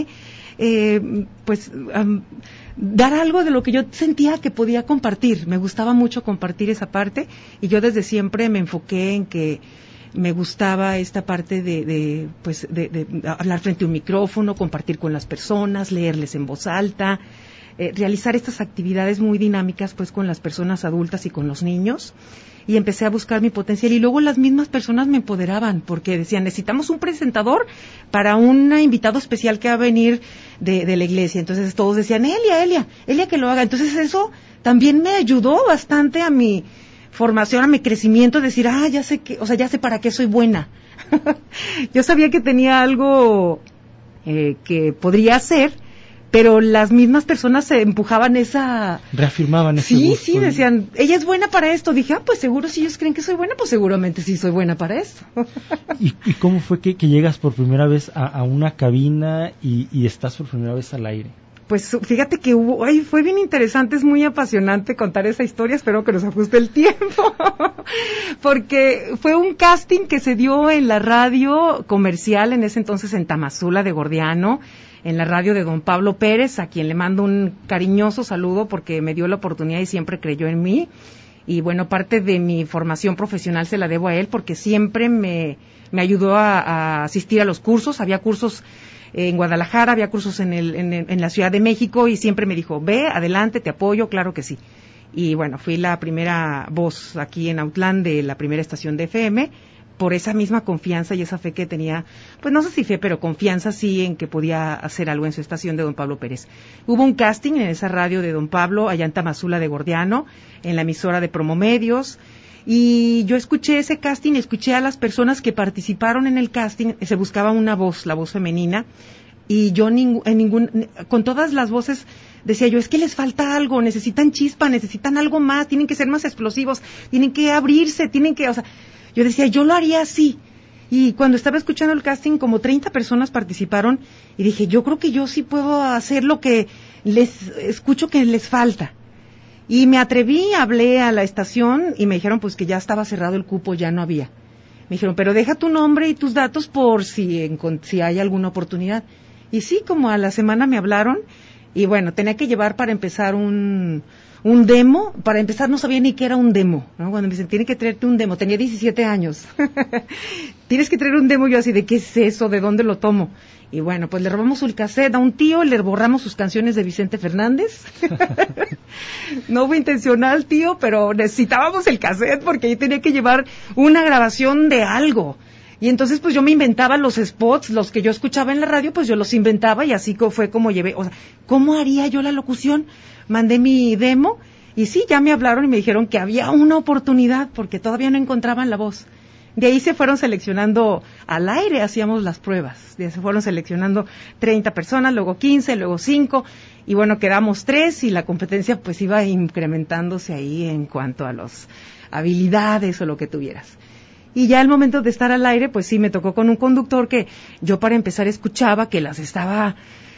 dar algo de lo que yo sentía que podía compartir. Me gustaba mucho compartir esa parte, y yo desde siempre me enfoqué en que me gustaba esta parte de hablar frente a un micrófono, compartir con las personas, leerles en voz alta, realizar estas actividades muy dinámicas pues con las personas adultas y con los niños. Y empecé a buscar mi potencial y luego las mismas personas me empoderaban porque decían, necesitamos un presentador para un invitado especial que va a venir de la iglesia. Entonces todos decían, Elia que lo haga. Entonces eso también me ayudó bastante a mi formación, a mi crecimiento, decir, ya sé para qué soy buena. Yo sabía que tenía algo que podría hacer, pero las mismas personas se empujaban reafirmaban ese gusto. Sí, decían, ella es buena para esto. Dije, pues seguro si ellos creen que soy buena, pues seguramente sí soy buena para esto. ¿Y cómo fue que llegas por primera vez a una cabina y estás por primera vez al aire? Pues fíjate que fue bien interesante, es muy apasionante contar esa historia, espero que nos ajuste el tiempo, porque fue un casting que se dio en la radio comercial, en ese entonces en Tamazula de Gordiano, en la radio de don Pablo Pérez, a quien le mando un cariñoso saludo porque me dio la oportunidad y siempre creyó en mí. Y bueno, parte de mi formación profesional se la debo a él porque siempre me ayudó a asistir a los cursos. Había cursos en Guadalajara, había cursos en la Ciudad de México y siempre me dijo, ve, adelante, te apoyo, claro que sí. Y bueno, fui la primera voz aquí en Autlán de la primera estación de FM, por esa misma confianza y esa fe que tenía, pues no sé si fe, pero confianza sí en que podía hacer algo en su estación de don Pablo Pérez. Hubo un casting en esa radio de don Pablo, allá en Tamazula de Gordiano, en la emisora de Promomedios, y yo escuché ese casting, escuché a las personas que participaron en el casting, se buscaba una voz, la voz femenina, y yo con todas las voces decía yo, es que les falta algo, necesitan chispa, necesitan algo más, tienen que ser más explosivos, tienen que abrirse, yo decía, yo lo haría así. Y cuando estaba escuchando el casting, como 30 personas participaron, y dije, yo creo que yo sí puedo hacer lo que les escucho que les falta. Y me atreví, hablé a la estación, y me dijeron pues que ya estaba cerrado el cupo, ya no había. Me dijeron, pero deja tu nombre y tus datos por si hay alguna oportunidad. Y sí, como a la semana me hablaron, y bueno, tenía que llevar para empezar un demo. Para empezar no sabía ni qué era un demo, ¿no? Cuando me dicen, tiene que traerte un demo, tenía 17 años. Tienes que traer un demo, yo así, ¿de qué es eso? ¿De dónde lo tomo? Y bueno, pues le robamos el cassette a un tío, le borramos sus canciones de Vicente Fernández. No fue intencional, tío, pero necesitábamos el cassette porque ahí tenía que llevar una grabación de algo. Y entonces pues yo me inventaba los spots, los que yo escuchaba en la radio, pues yo los inventaba y así fue como llevé, ¿cómo haría yo la locución? Mandé mi demo Y sí, ya me hablaron y me dijeron que había una oportunidad porque todavía no encontraban la voz. De ahí se fueron seleccionando al aire, hacíamos las pruebas. Se fueron seleccionando 30 personas, luego 15, luego 5. Y bueno, quedamos 3 y la competencia pues iba incrementándose ahí en cuanto a las habilidades o lo que tuvieras. Y ya al momento de estar al aire, pues sí, me tocó con un conductor que yo para empezar escuchaba que las estaba...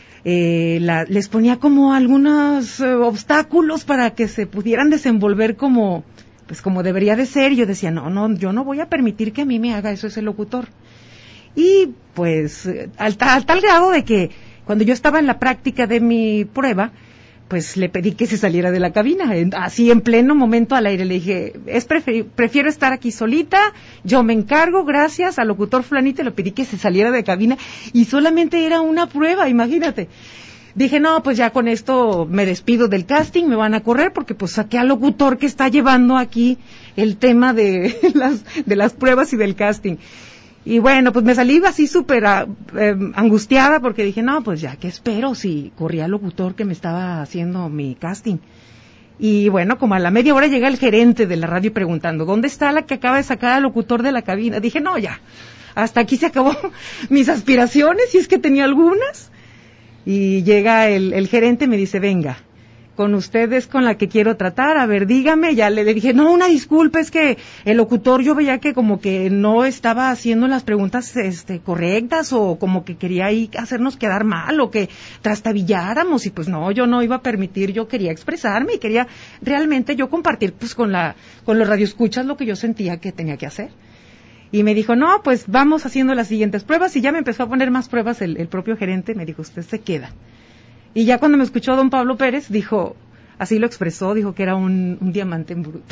les ponía como algunos obstáculos para que se pudieran desenvolver como debería de ser. Yo decía, no, yo no voy a permitir que a mí me haga eso ese locutor. Y pues al tal grado de que cuando yo estaba en la práctica de mi prueba, pues le pedí que se saliera de la cabina, así en pleno momento al aire. Le dije, prefiero estar aquí solita, yo me encargo, gracias al locutor fulanito, le pedí que se saliera de cabina y solamente era una prueba, imagínate. Dije, no, pues ya con esto me despido del casting, me van a correr porque pues saqué al locutor que está llevando aquí el tema de las pruebas y del casting. Y bueno, pues me salí así súper angustiada porque dije, no, pues ya, ¿qué espero si corría el locutor que me estaba haciendo mi casting? Y bueno, como a la media hora llega el gerente de la radio preguntando, ¿dónde está la que acaba de sacar al locutor de la cabina? Dije, no, ya, hasta aquí se acabó mis aspiraciones, si es que tenía algunas. Y llega el gerente y me dice, venga, con ustedes con la que quiero tratar, a ver, dígame. Ya le dije, no, una disculpa, es que el locutor yo veía que como que no estaba haciendo las preguntas correctas, o como que quería ahí hacernos quedar mal, o que trastabilláramos, y pues no, yo no iba a permitir, yo quería expresarme y quería realmente yo compartir pues con los radioescuchas lo que yo sentía que tenía que hacer. Y me dijo, no, pues vamos haciendo las siguientes pruebas, y ya me empezó a poner más pruebas el propio gerente. Me dijo, usted se queda. Y ya cuando me escuchó don Pablo Pérez, dijo, así lo expresó, dijo que era un diamante en bruto.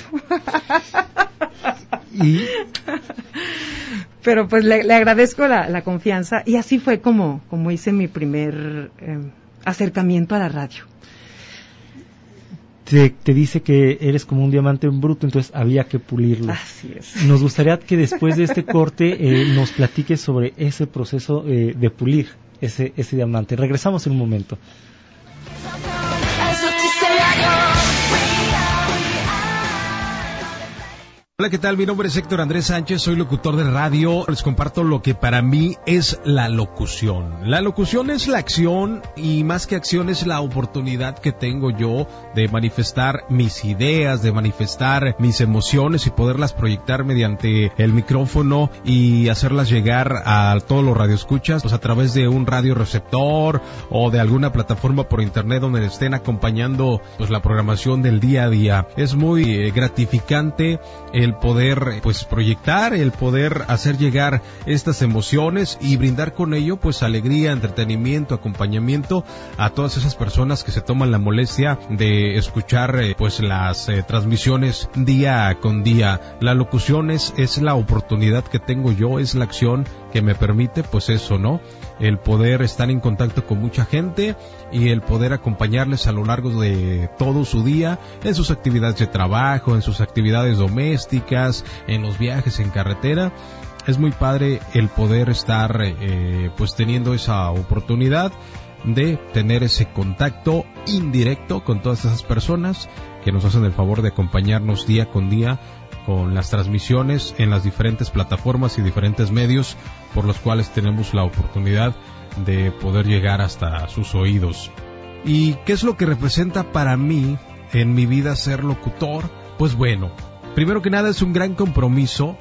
Pero pues le agradezco la confianza, y así fue como hice mi primer acercamiento a la radio. Te dice que eres como un diamante en bruto, entonces había que pulirlo. Así es. Nos gustaría que después de este corte nos platiques sobre ese proceso de pulir ese diamante. Regresamos en un momento. Hola, ¿qué tal? Mi nombre es Héctor Andrés Sánchez, soy locutor de radio. Les comparto lo que para mí es la locución. La locución es la acción, y más que acción es la oportunidad que tengo yo de manifestar mis ideas, de manifestar mis emociones y poderlas proyectar mediante el micrófono y hacerlas llegar a todos los radioescuchas, pues a través de un radioreceptor o de alguna plataforma por internet donde estén acompañando pues la programación del día a día. Es muy gratificante el poder pues proyectar, el poder hacer llegar estas emociones y brindar con ello pues alegría, entretenimiento, acompañamiento a todas esas personas que se toman la molestia de escuchar pues las transmisiones día con día. La locución es la oportunidad que tengo yo, es la acción que me permite pues eso, ¿no? El poder estar en contacto con mucha gente y el poder acompañarles a lo largo de todo su día, en sus actividades de trabajo, en sus actividades domésticas, en los viajes en carretera. Es muy padre el poder estar pues teniendo esa oportunidad de tener ese contacto indirecto con todas esas personas que nos hacen el favor de acompañarnos día con día con las transmisiones en las diferentes plataformas y diferentes medios por los cuales tenemos la oportunidad de poder llegar hasta sus oídos. ¿Y qué es lo que representa para mí en mi vida ser locutor? Pues bueno, primero que nada es un gran compromiso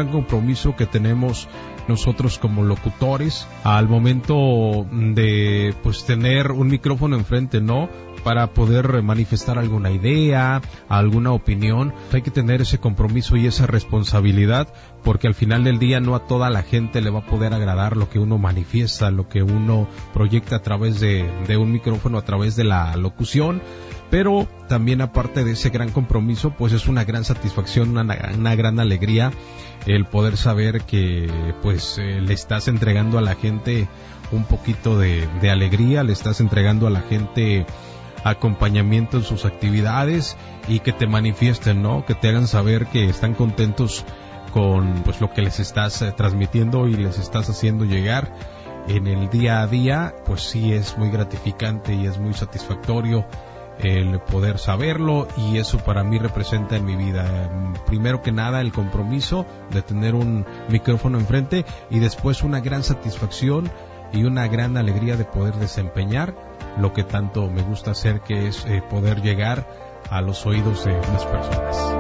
que tenemos nosotros como locutores al momento de pues tener un micrófono enfrente, ¿no? Para poder manifestar alguna idea, alguna opinión. Hay que tener ese compromiso y esa responsabilidad, porque al final del día no a toda la gente le va a poder agradar lo que uno manifiesta, lo que uno proyecta a través de un micrófono, a través de la locución. Pero también aparte de ese gran compromiso, pues es una gran satisfacción, una gran alegría el poder saber que pues le estás entregando a la gente un poquito de alegría, le estás entregando a la gente acompañamiento en sus actividades y que te manifiesten, ¿no? Que te hagan saber que están contentos con pues lo que les estás transmitiendo y les estás haciendo llegar en el día a día. Pues sí, es muy gratificante y es muy satisfactorio el poder saberlo, y eso para mí representa en mi vida, primero que nada, el compromiso de tener un micrófono enfrente, y después una gran satisfacción y una gran alegría de poder desempeñar lo que tanto me gusta hacer, que es poder llegar a los oídos de las personas.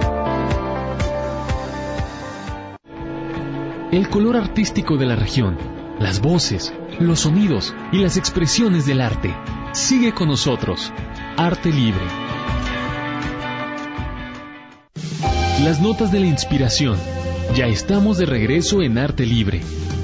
El color artístico de la región, las voces, los sonidos y las expresiones del arte. Sigue con nosotros, Arte Libre. Las notas de la inspiración. Ya estamos de regreso en Arte Libre.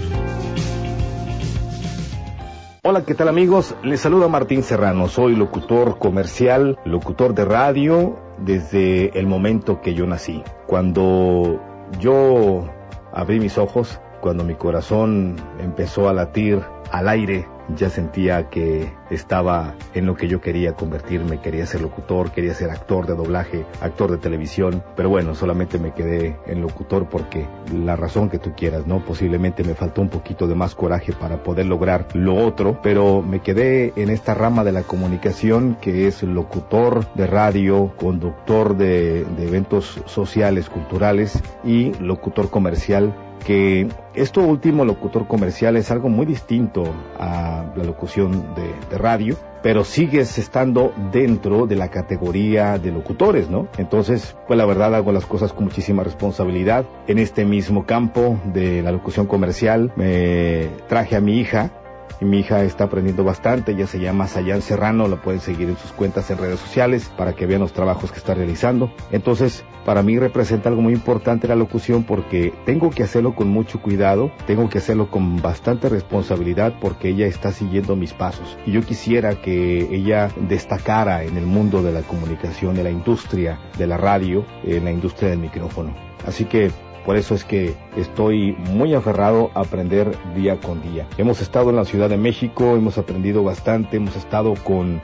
Hola, ¿qué tal amigos? Les saluda Martín Serrano, soy locutor comercial, locutor de radio desde el momento que yo nací. Cuando yo abrí mis ojos, cuando mi corazón empezó a latir al aire, ya sentía que estaba en lo que yo quería convertirme. Quería ser locutor, quería ser actor de doblaje, actor de televisión, pero bueno, solamente me quedé en locutor porque la razón que tú quieras, ¿no? Posiblemente me faltó un poquito de más coraje para poder lograr lo otro, pero me quedé en esta rama de la comunicación que es locutor de radio, conductor de eventos sociales, culturales y locutor comercial, que esto último, locutor comercial, es algo muy distinto a la locución de radio, pero sigues estando dentro de la categoría de locutores, ¿no? Entonces, pues la verdad hago las cosas con muchísima responsabilidad. En este mismo campo de la locución comercial me traje a mi hija, y mi hija está aprendiendo bastante. Ella se llama Sayan Serrano, la pueden seguir en sus cuentas en redes sociales para que vean los trabajos que está realizando. Entonces, para mí representa algo muy importante la locución, porque tengo que hacerlo con mucho cuidado, tengo que hacerlo con bastante responsabilidad, porque ella está siguiendo mis pasos. Y yo quisiera que ella destacara en el mundo de la comunicación, de la industria de la radio, en la industria del micrófono. Así que por eso es que estoy muy aferrado a aprender día con día. Hemos estado en la Ciudad de México, hemos aprendido bastante, hemos estado con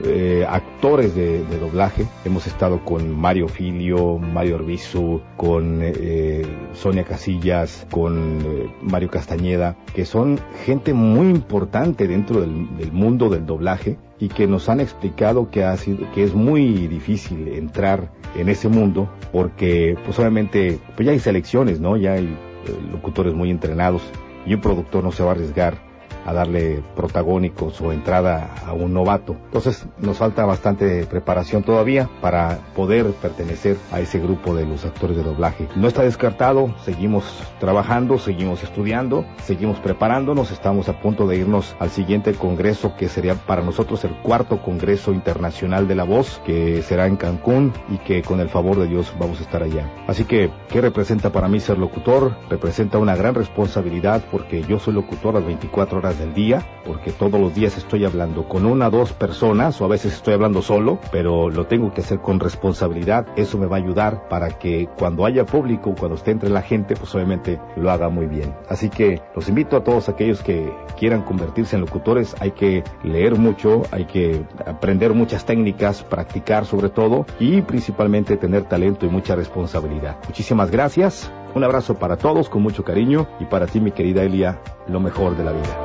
actores de doblaje, hemos estado con Mario Filio, Mario Arbizu, con Sonia Casillas, con Mario Castañeda, que son gente muy importante dentro del mundo del doblaje, y que nos han explicado que es muy difícil entrar en ese mundo, porque pues obviamente pues ya hay selecciones, ¿no? Ya hay locutores muy entrenados, y un productor no se va a arriesgar a darle protagónicos o entrada a un novato. Entonces nos falta bastante preparación todavía para poder pertenecer a ese grupo de los actores de doblaje. No está descartado, seguimos trabajando, seguimos estudiando, seguimos preparándonos. Estamos a punto de irnos al siguiente congreso, que sería para nosotros el 4º Congreso Internacional de la Voz, que será en Cancún, y que con el favor de Dios vamos a estar allá. Así que, ¿qué representa para mí ser locutor? Representa una gran responsabilidad, porque yo soy locutor las 24 horas del día, porque todos los días estoy hablando con 1 o 2 personas, o a veces estoy hablando solo, pero lo tengo que hacer con responsabilidad. Eso me va a ayudar para que cuando haya público, cuando esté entre la gente, pues obviamente lo haga muy bien. Así que los invito a todos aquellos que quieran convertirse en locutores. Hay que leer mucho, hay que aprender muchas técnicas, practicar sobre todo, y principalmente tener talento y mucha responsabilidad. Muchísimas gracias, un abrazo para todos con mucho cariño, y para ti, mi querida Elia, lo mejor de la vida.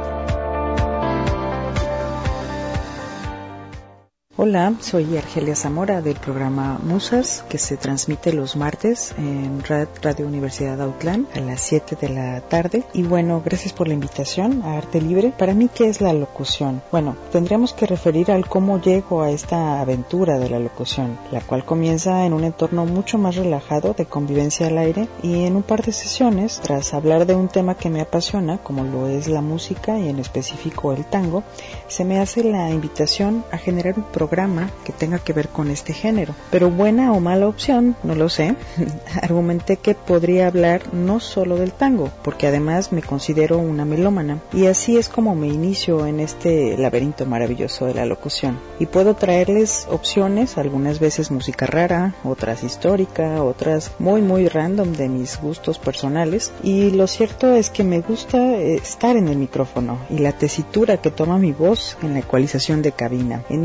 Hola, soy Argelia Zamora del programa Musas, que se transmite los martes en Radio Universidad de Autlán a las 7 de la tarde. Y bueno, gracias por la invitación a Arte Libre. Para mí, ¿qué es la locución? Bueno, tendríamos que referir al cómo llego a esta aventura de la locución, la cual comienza en un entorno mucho más relajado de convivencia al aire, y en un par de sesiones, tras hablar de un tema que me apasiona, como lo es la música y en específico el tango, se me hace la invitación a generar un programa que tenga que ver con este género. Pero buena o mala opción, no lo sé. Argumenté que podría hablar no solo del tango, porque además me considero una melómana, y así es como me inicio en este laberinto maravilloso de la locución. Y puedo traerles opciones, algunas veces música rara, otras histórica, otras muy random de mis gustos personales, y lo cierto es que me gusta estar en el micrófono y la tesitura que toma mi voz en la ecualización de cabina. En mi vida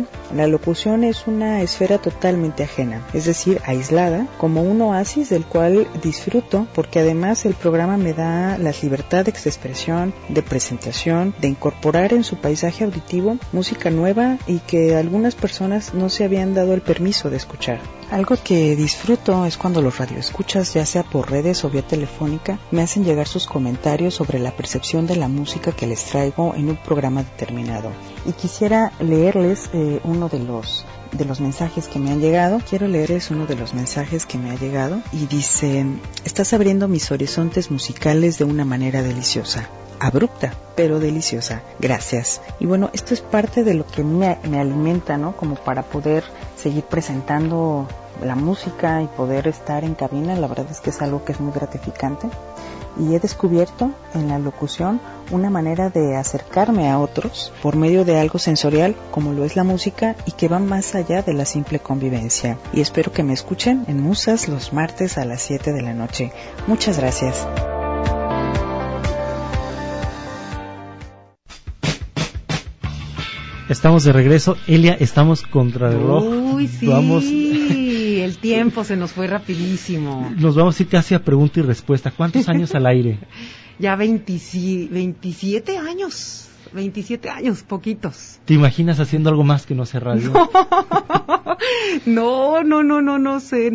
La locución es una esfera totalmente ajena, es decir, aislada, como un oasis del cual disfruto porque además el programa me da las libertades de expresión, de presentación, de incorporar en su paisaje auditivo música nueva y que algunas personas no se habían dado el permiso de escuchar. Algo que disfruto es cuando los radioescuchas, ya sea por redes o vía telefónica, me hacen llegar sus comentarios sobre la percepción de la música que les traigo en un programa determinado. Y quisiera leerles uno de los mensajes que me han llegado. Quiero leerles uno de los mensajes que me ha llegado y dice: estás abriendo mis horizontes musicales de una manera deliciosa. Abrupta, pero deliciosa. Gracias. Y bueno, esto es parte de lo que me alimenta, ¿no? Como para poder seguir presentando la música y poder estar en cabina. La verdad es que es algo que es muy gratificante. Y he descubierto en la locución una manera de acercarme a otros por medio de algo sensorial como lo es la música y que va más allá de la simple convivencia. Y espero que me escuchen en Musas los martes a las 7 de la noche. Muchas gracias. Estamos de regreso. Elia, estamos contra el reloj. Uy, sí, vamos... el tiempo se nos fue rapidísimo. Nos vamos a ir casi a pregunta y respuesta. ¿Cuántos años al aire? Ya 27 años. 27 años, poquitos. ¿Te imaginas haciendo algo más que no sea radio? No sé.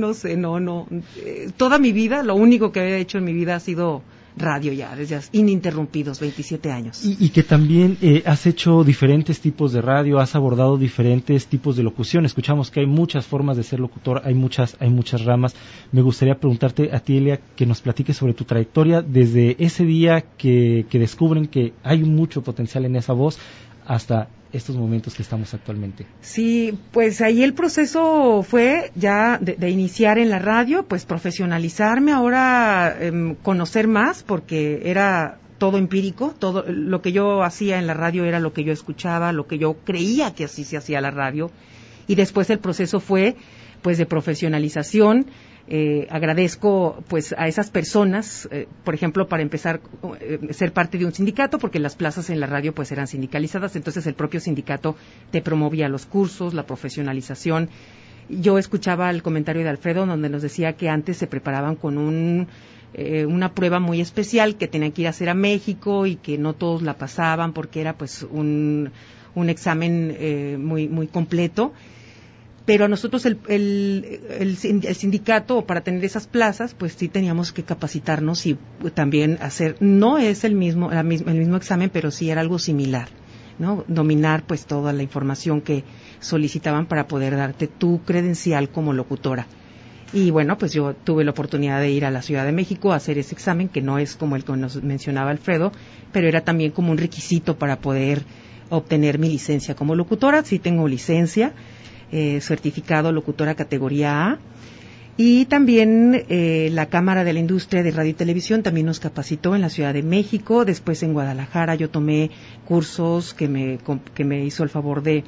Toda mi vida, lo único que he hecho en mi vida ha sido radio ya, desde ininterrumpidos, 27 años. Y que también has hecho diferentes tipos de radio, has abordado diferentes tipos de locución. Escuchamos que hay muchas formas de ser locutor, hay muchas ramas. Me gustaría preguntarte a ti, Elia, que nos platiques sobre tu trayectoria desde ese día que descubren que hay mucho potencial en esa voz hasta estos momentos que estamos actualmente. Sí, pues ahí el proceso fue ya de iniciar en la radio, pues profesionalizarme, ahora conocer más, porque era todo empírico, todo lo que yo hacía en la radio era lo que yo escuchaba, lo que yo creía que así se hacía la radio, y después el proceso fue pues de profesionalización. Agradezco pues a esas personas, por ejemplo, para empezar, ser parte de un sindicato, porque las plazas en la radio pues eran sindicalizadas, entonces el propio sindicato te promovía los cursos, la profesionalización. Yo escuchaba el comentario de Alfredo donde nos decía que antes se preparaban con una prueba muy especial que tenían que ir a hacer a México y que no todos la pasaban porque era pues un examen muy completo. Pero a nosotros el sindicato, para tener esas plazas, pues sí teníamos que capacitarnos y también hacer, no es el mismo examen, pero sí era algo similar, ¿no? Dominar pues toda la información que solicitaban para poder darte tu credencial como locutora. Y bueno, pues yo tuve la oportunidad de ir a la Ciudad de México a hacer ese examen, que no es como el que nos mencionaba Alfredo, pero era también como un requisito para poder obtener mi licencia como locutora. Sí tengo licencia. Certificado locutora categoría A, y también la Cámara de la Industria de Radio y Televisión también nos capacitó en la Ciudad de México. Después en Guadalajara yo tomé cursos que me hizo el favor de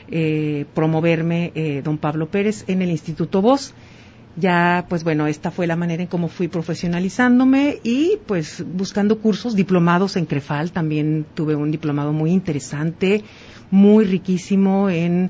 promoverme don Pablo Pérez en el Instituto Voz. Ya, pues bueno, esta fue la manera en cómo fui profesionalizándome y pues buscando cursos, diplomados en CREFAL. También tuve un diplomado muy interesante, muy riquísimo en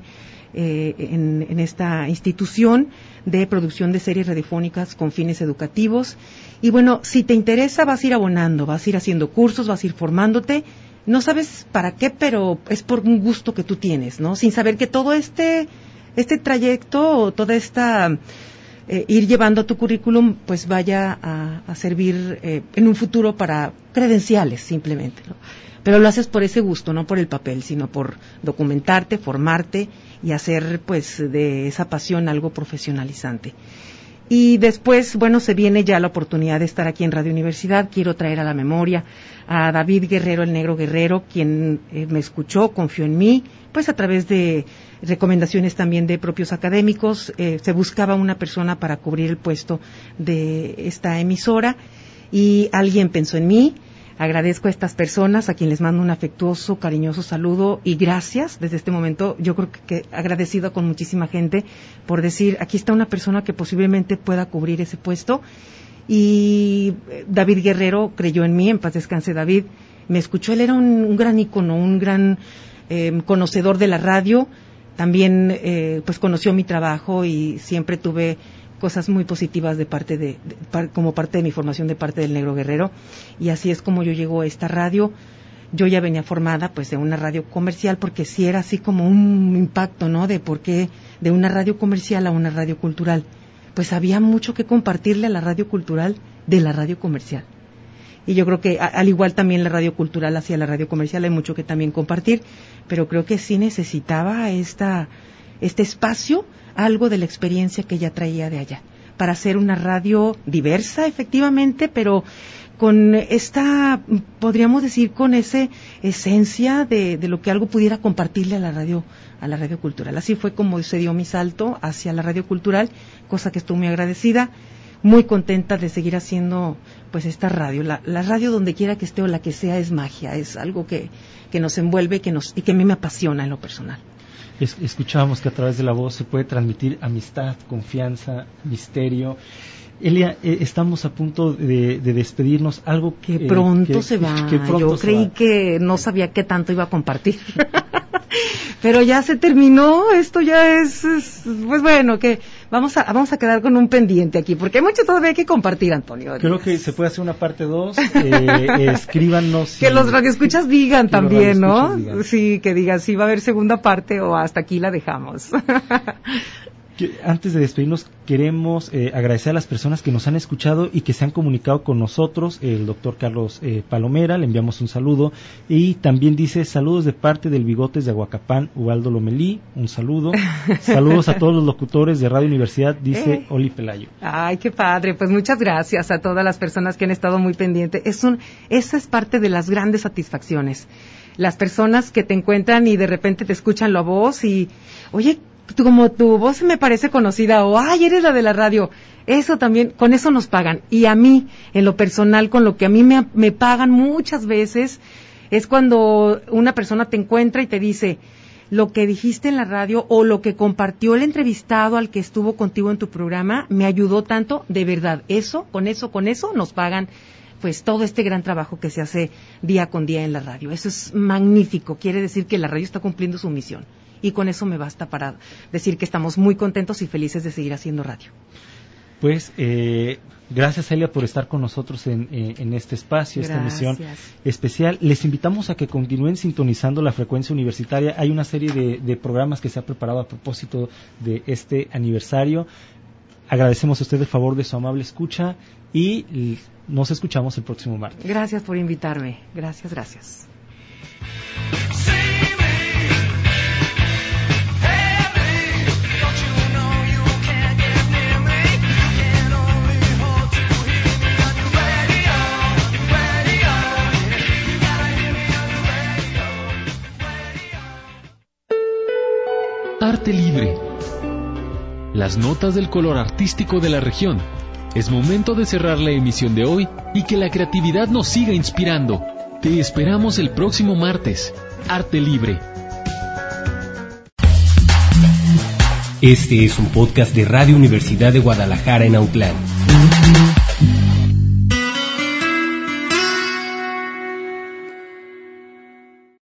esta institución de producción de series radiofónicas con fines educativos. Y bueno, si te interesa, vas a ir abonando, vas a ir haciendo cursos, vas a ir formándote. No sabes para qué, pero es por un gusto que tú tienes, ¿no? Sin saber que todo este trayecto o toda esta ir llevando tu currículum, pues vaya a servir en un futuro para credenciales, simplemente, ¿no? Pero lo haces por ese gusto, no por el papel, sino por documentarte, formarte y hacer pues de esa pasión algo profesionalizante. Y después, bueno, se viene ya la oportunidad de estar aquí en Radio Universidad. Quiero traer a la memoria a David Guerrero, el Negro Guerrero, quien me escuchó, confió en mí, pues a través de recomendaciones también de propios académicos. Se buscaba una persona para cubrir el puesto de esta emisora y alguien pensó en mí. Agradezco a estas personas, a quien les mando un afectuoso, cariñoso saludo y gracias. Desde este momento yo creo que agradecido con muchísima gente por decir, aquí está una persona que posiblemente pueda cubrir ese puesto. Y David Guerrero creyó en mí, en paz descanse David, me escuchó. Él era un gran ícono, un gran conocedor de la radio. también pues conoció mi trabajo y siempre tuve cosas muy positivas de parte como parte de mi formación de parte del Negro Guerrero, y así es como yo llego a esta radio. Yo ya venía formada pues de una radio comercial, porque sí era así como un impacto, ¿no? De por qué de una radio comercial a una radio cultural. Pues había mucho que compartirle a la radio cultural de la radio comercial. Y yo creo que al igual también la radio cultural hacia la radio comercial hay mucho que también compartir, pero creo que sí necesitaba este espacio, algo de la experiencia que ella traía de allá, para hacer una radio diversa, efectivamente, pero con esta, podríamos decir, con esa esencia de lo que algo pudiera compartirle a la radio cultural. Así fue como se dio mi salto hacia la radio cultural, cosa que estoy muy agradecida, muy contenta de seguir haciendo pues esta radio. La radio, donde quiera que esté o la que sea, es magia, es algo que nos envuelve y que a mí me apasiona en lo personal. Escuchábamos que a través de la voz se puede transmitir amistad, confianza, misterio. Elia, estamos a punto de despedirnos. Algo que pronto se va. Yo creí que no sabía qué tanto iba a compartir. Pero ya se terminó. Esto ya es pues bueno, que vamos a quedar con un pendiente aquí, porque hay mucho todavía que compartir, Antonio. Creo que se puede hacer una parte 2. Escríbanos. Que los radioescuchas digan también, ¿no? Digan. Sí, que digan si va a haber segunda parte o hasta aquí la dejamos. Antes de despedirnos, queremos agradecer a las personas que nos han escuchado y que se han comunicado con nosotros. El doctor Carlos Palomera, le enviamos un saludo, y también dice: saludos de parte del Bigotes de Aguacapán, Ubaldo Lomelí, un saludo. Saludos a todos los locutores de Radio Universidad, dice Oli Pelayo. Ay, qué padre, pues muchas gracias a todas las personas que han estado muy pendientes. Esa es parte de las grandes satisfacciones. Las personas que te encuentran y de repente te escuchan la voz y, oye, como tu voz me parece conocida, o ay, eres la de la radio. Eso también, con eso nos pagan. Y a mí, en lo personal, con lo que a mí me pagan muchas veces, es cuando una persona te encuentra y te dice: lo que dijiste en la radio o lo que compartió el entrevistado al que estuvo contigo en tu programa me ayudó tanto. De verdad, con eso nos pagan pues todo este gran trabajo que se hace día con día en la radio. Eso es magnífico. Quiere decir que la radio está cumpliendo su misión. Y con eso me basta para decir que estamos muy contentos y felices de seguir haciendo radio. Pues gracias, Elia, por estar con nosotros en este espacio, esta emisión especial. Les invitamos a que continúen sintonizando la frecuencia universitaria. Hay una serie de programas que se ha preparado a propósito de este aniversario. Agradecemos a usted el favor de su amable escucha y nos escuchamos el próximo martes. Gracias por invitarme. Gracias. Arte Libre. Las notas del color artístico de la región. Es momento de cerrar la emisión de hoy y que la creatividad nos siga inspirando. Te esperamos el próximo martes. Arte Libre. Este es un podcast de Radio Universidad de Guadalajara en Autlán.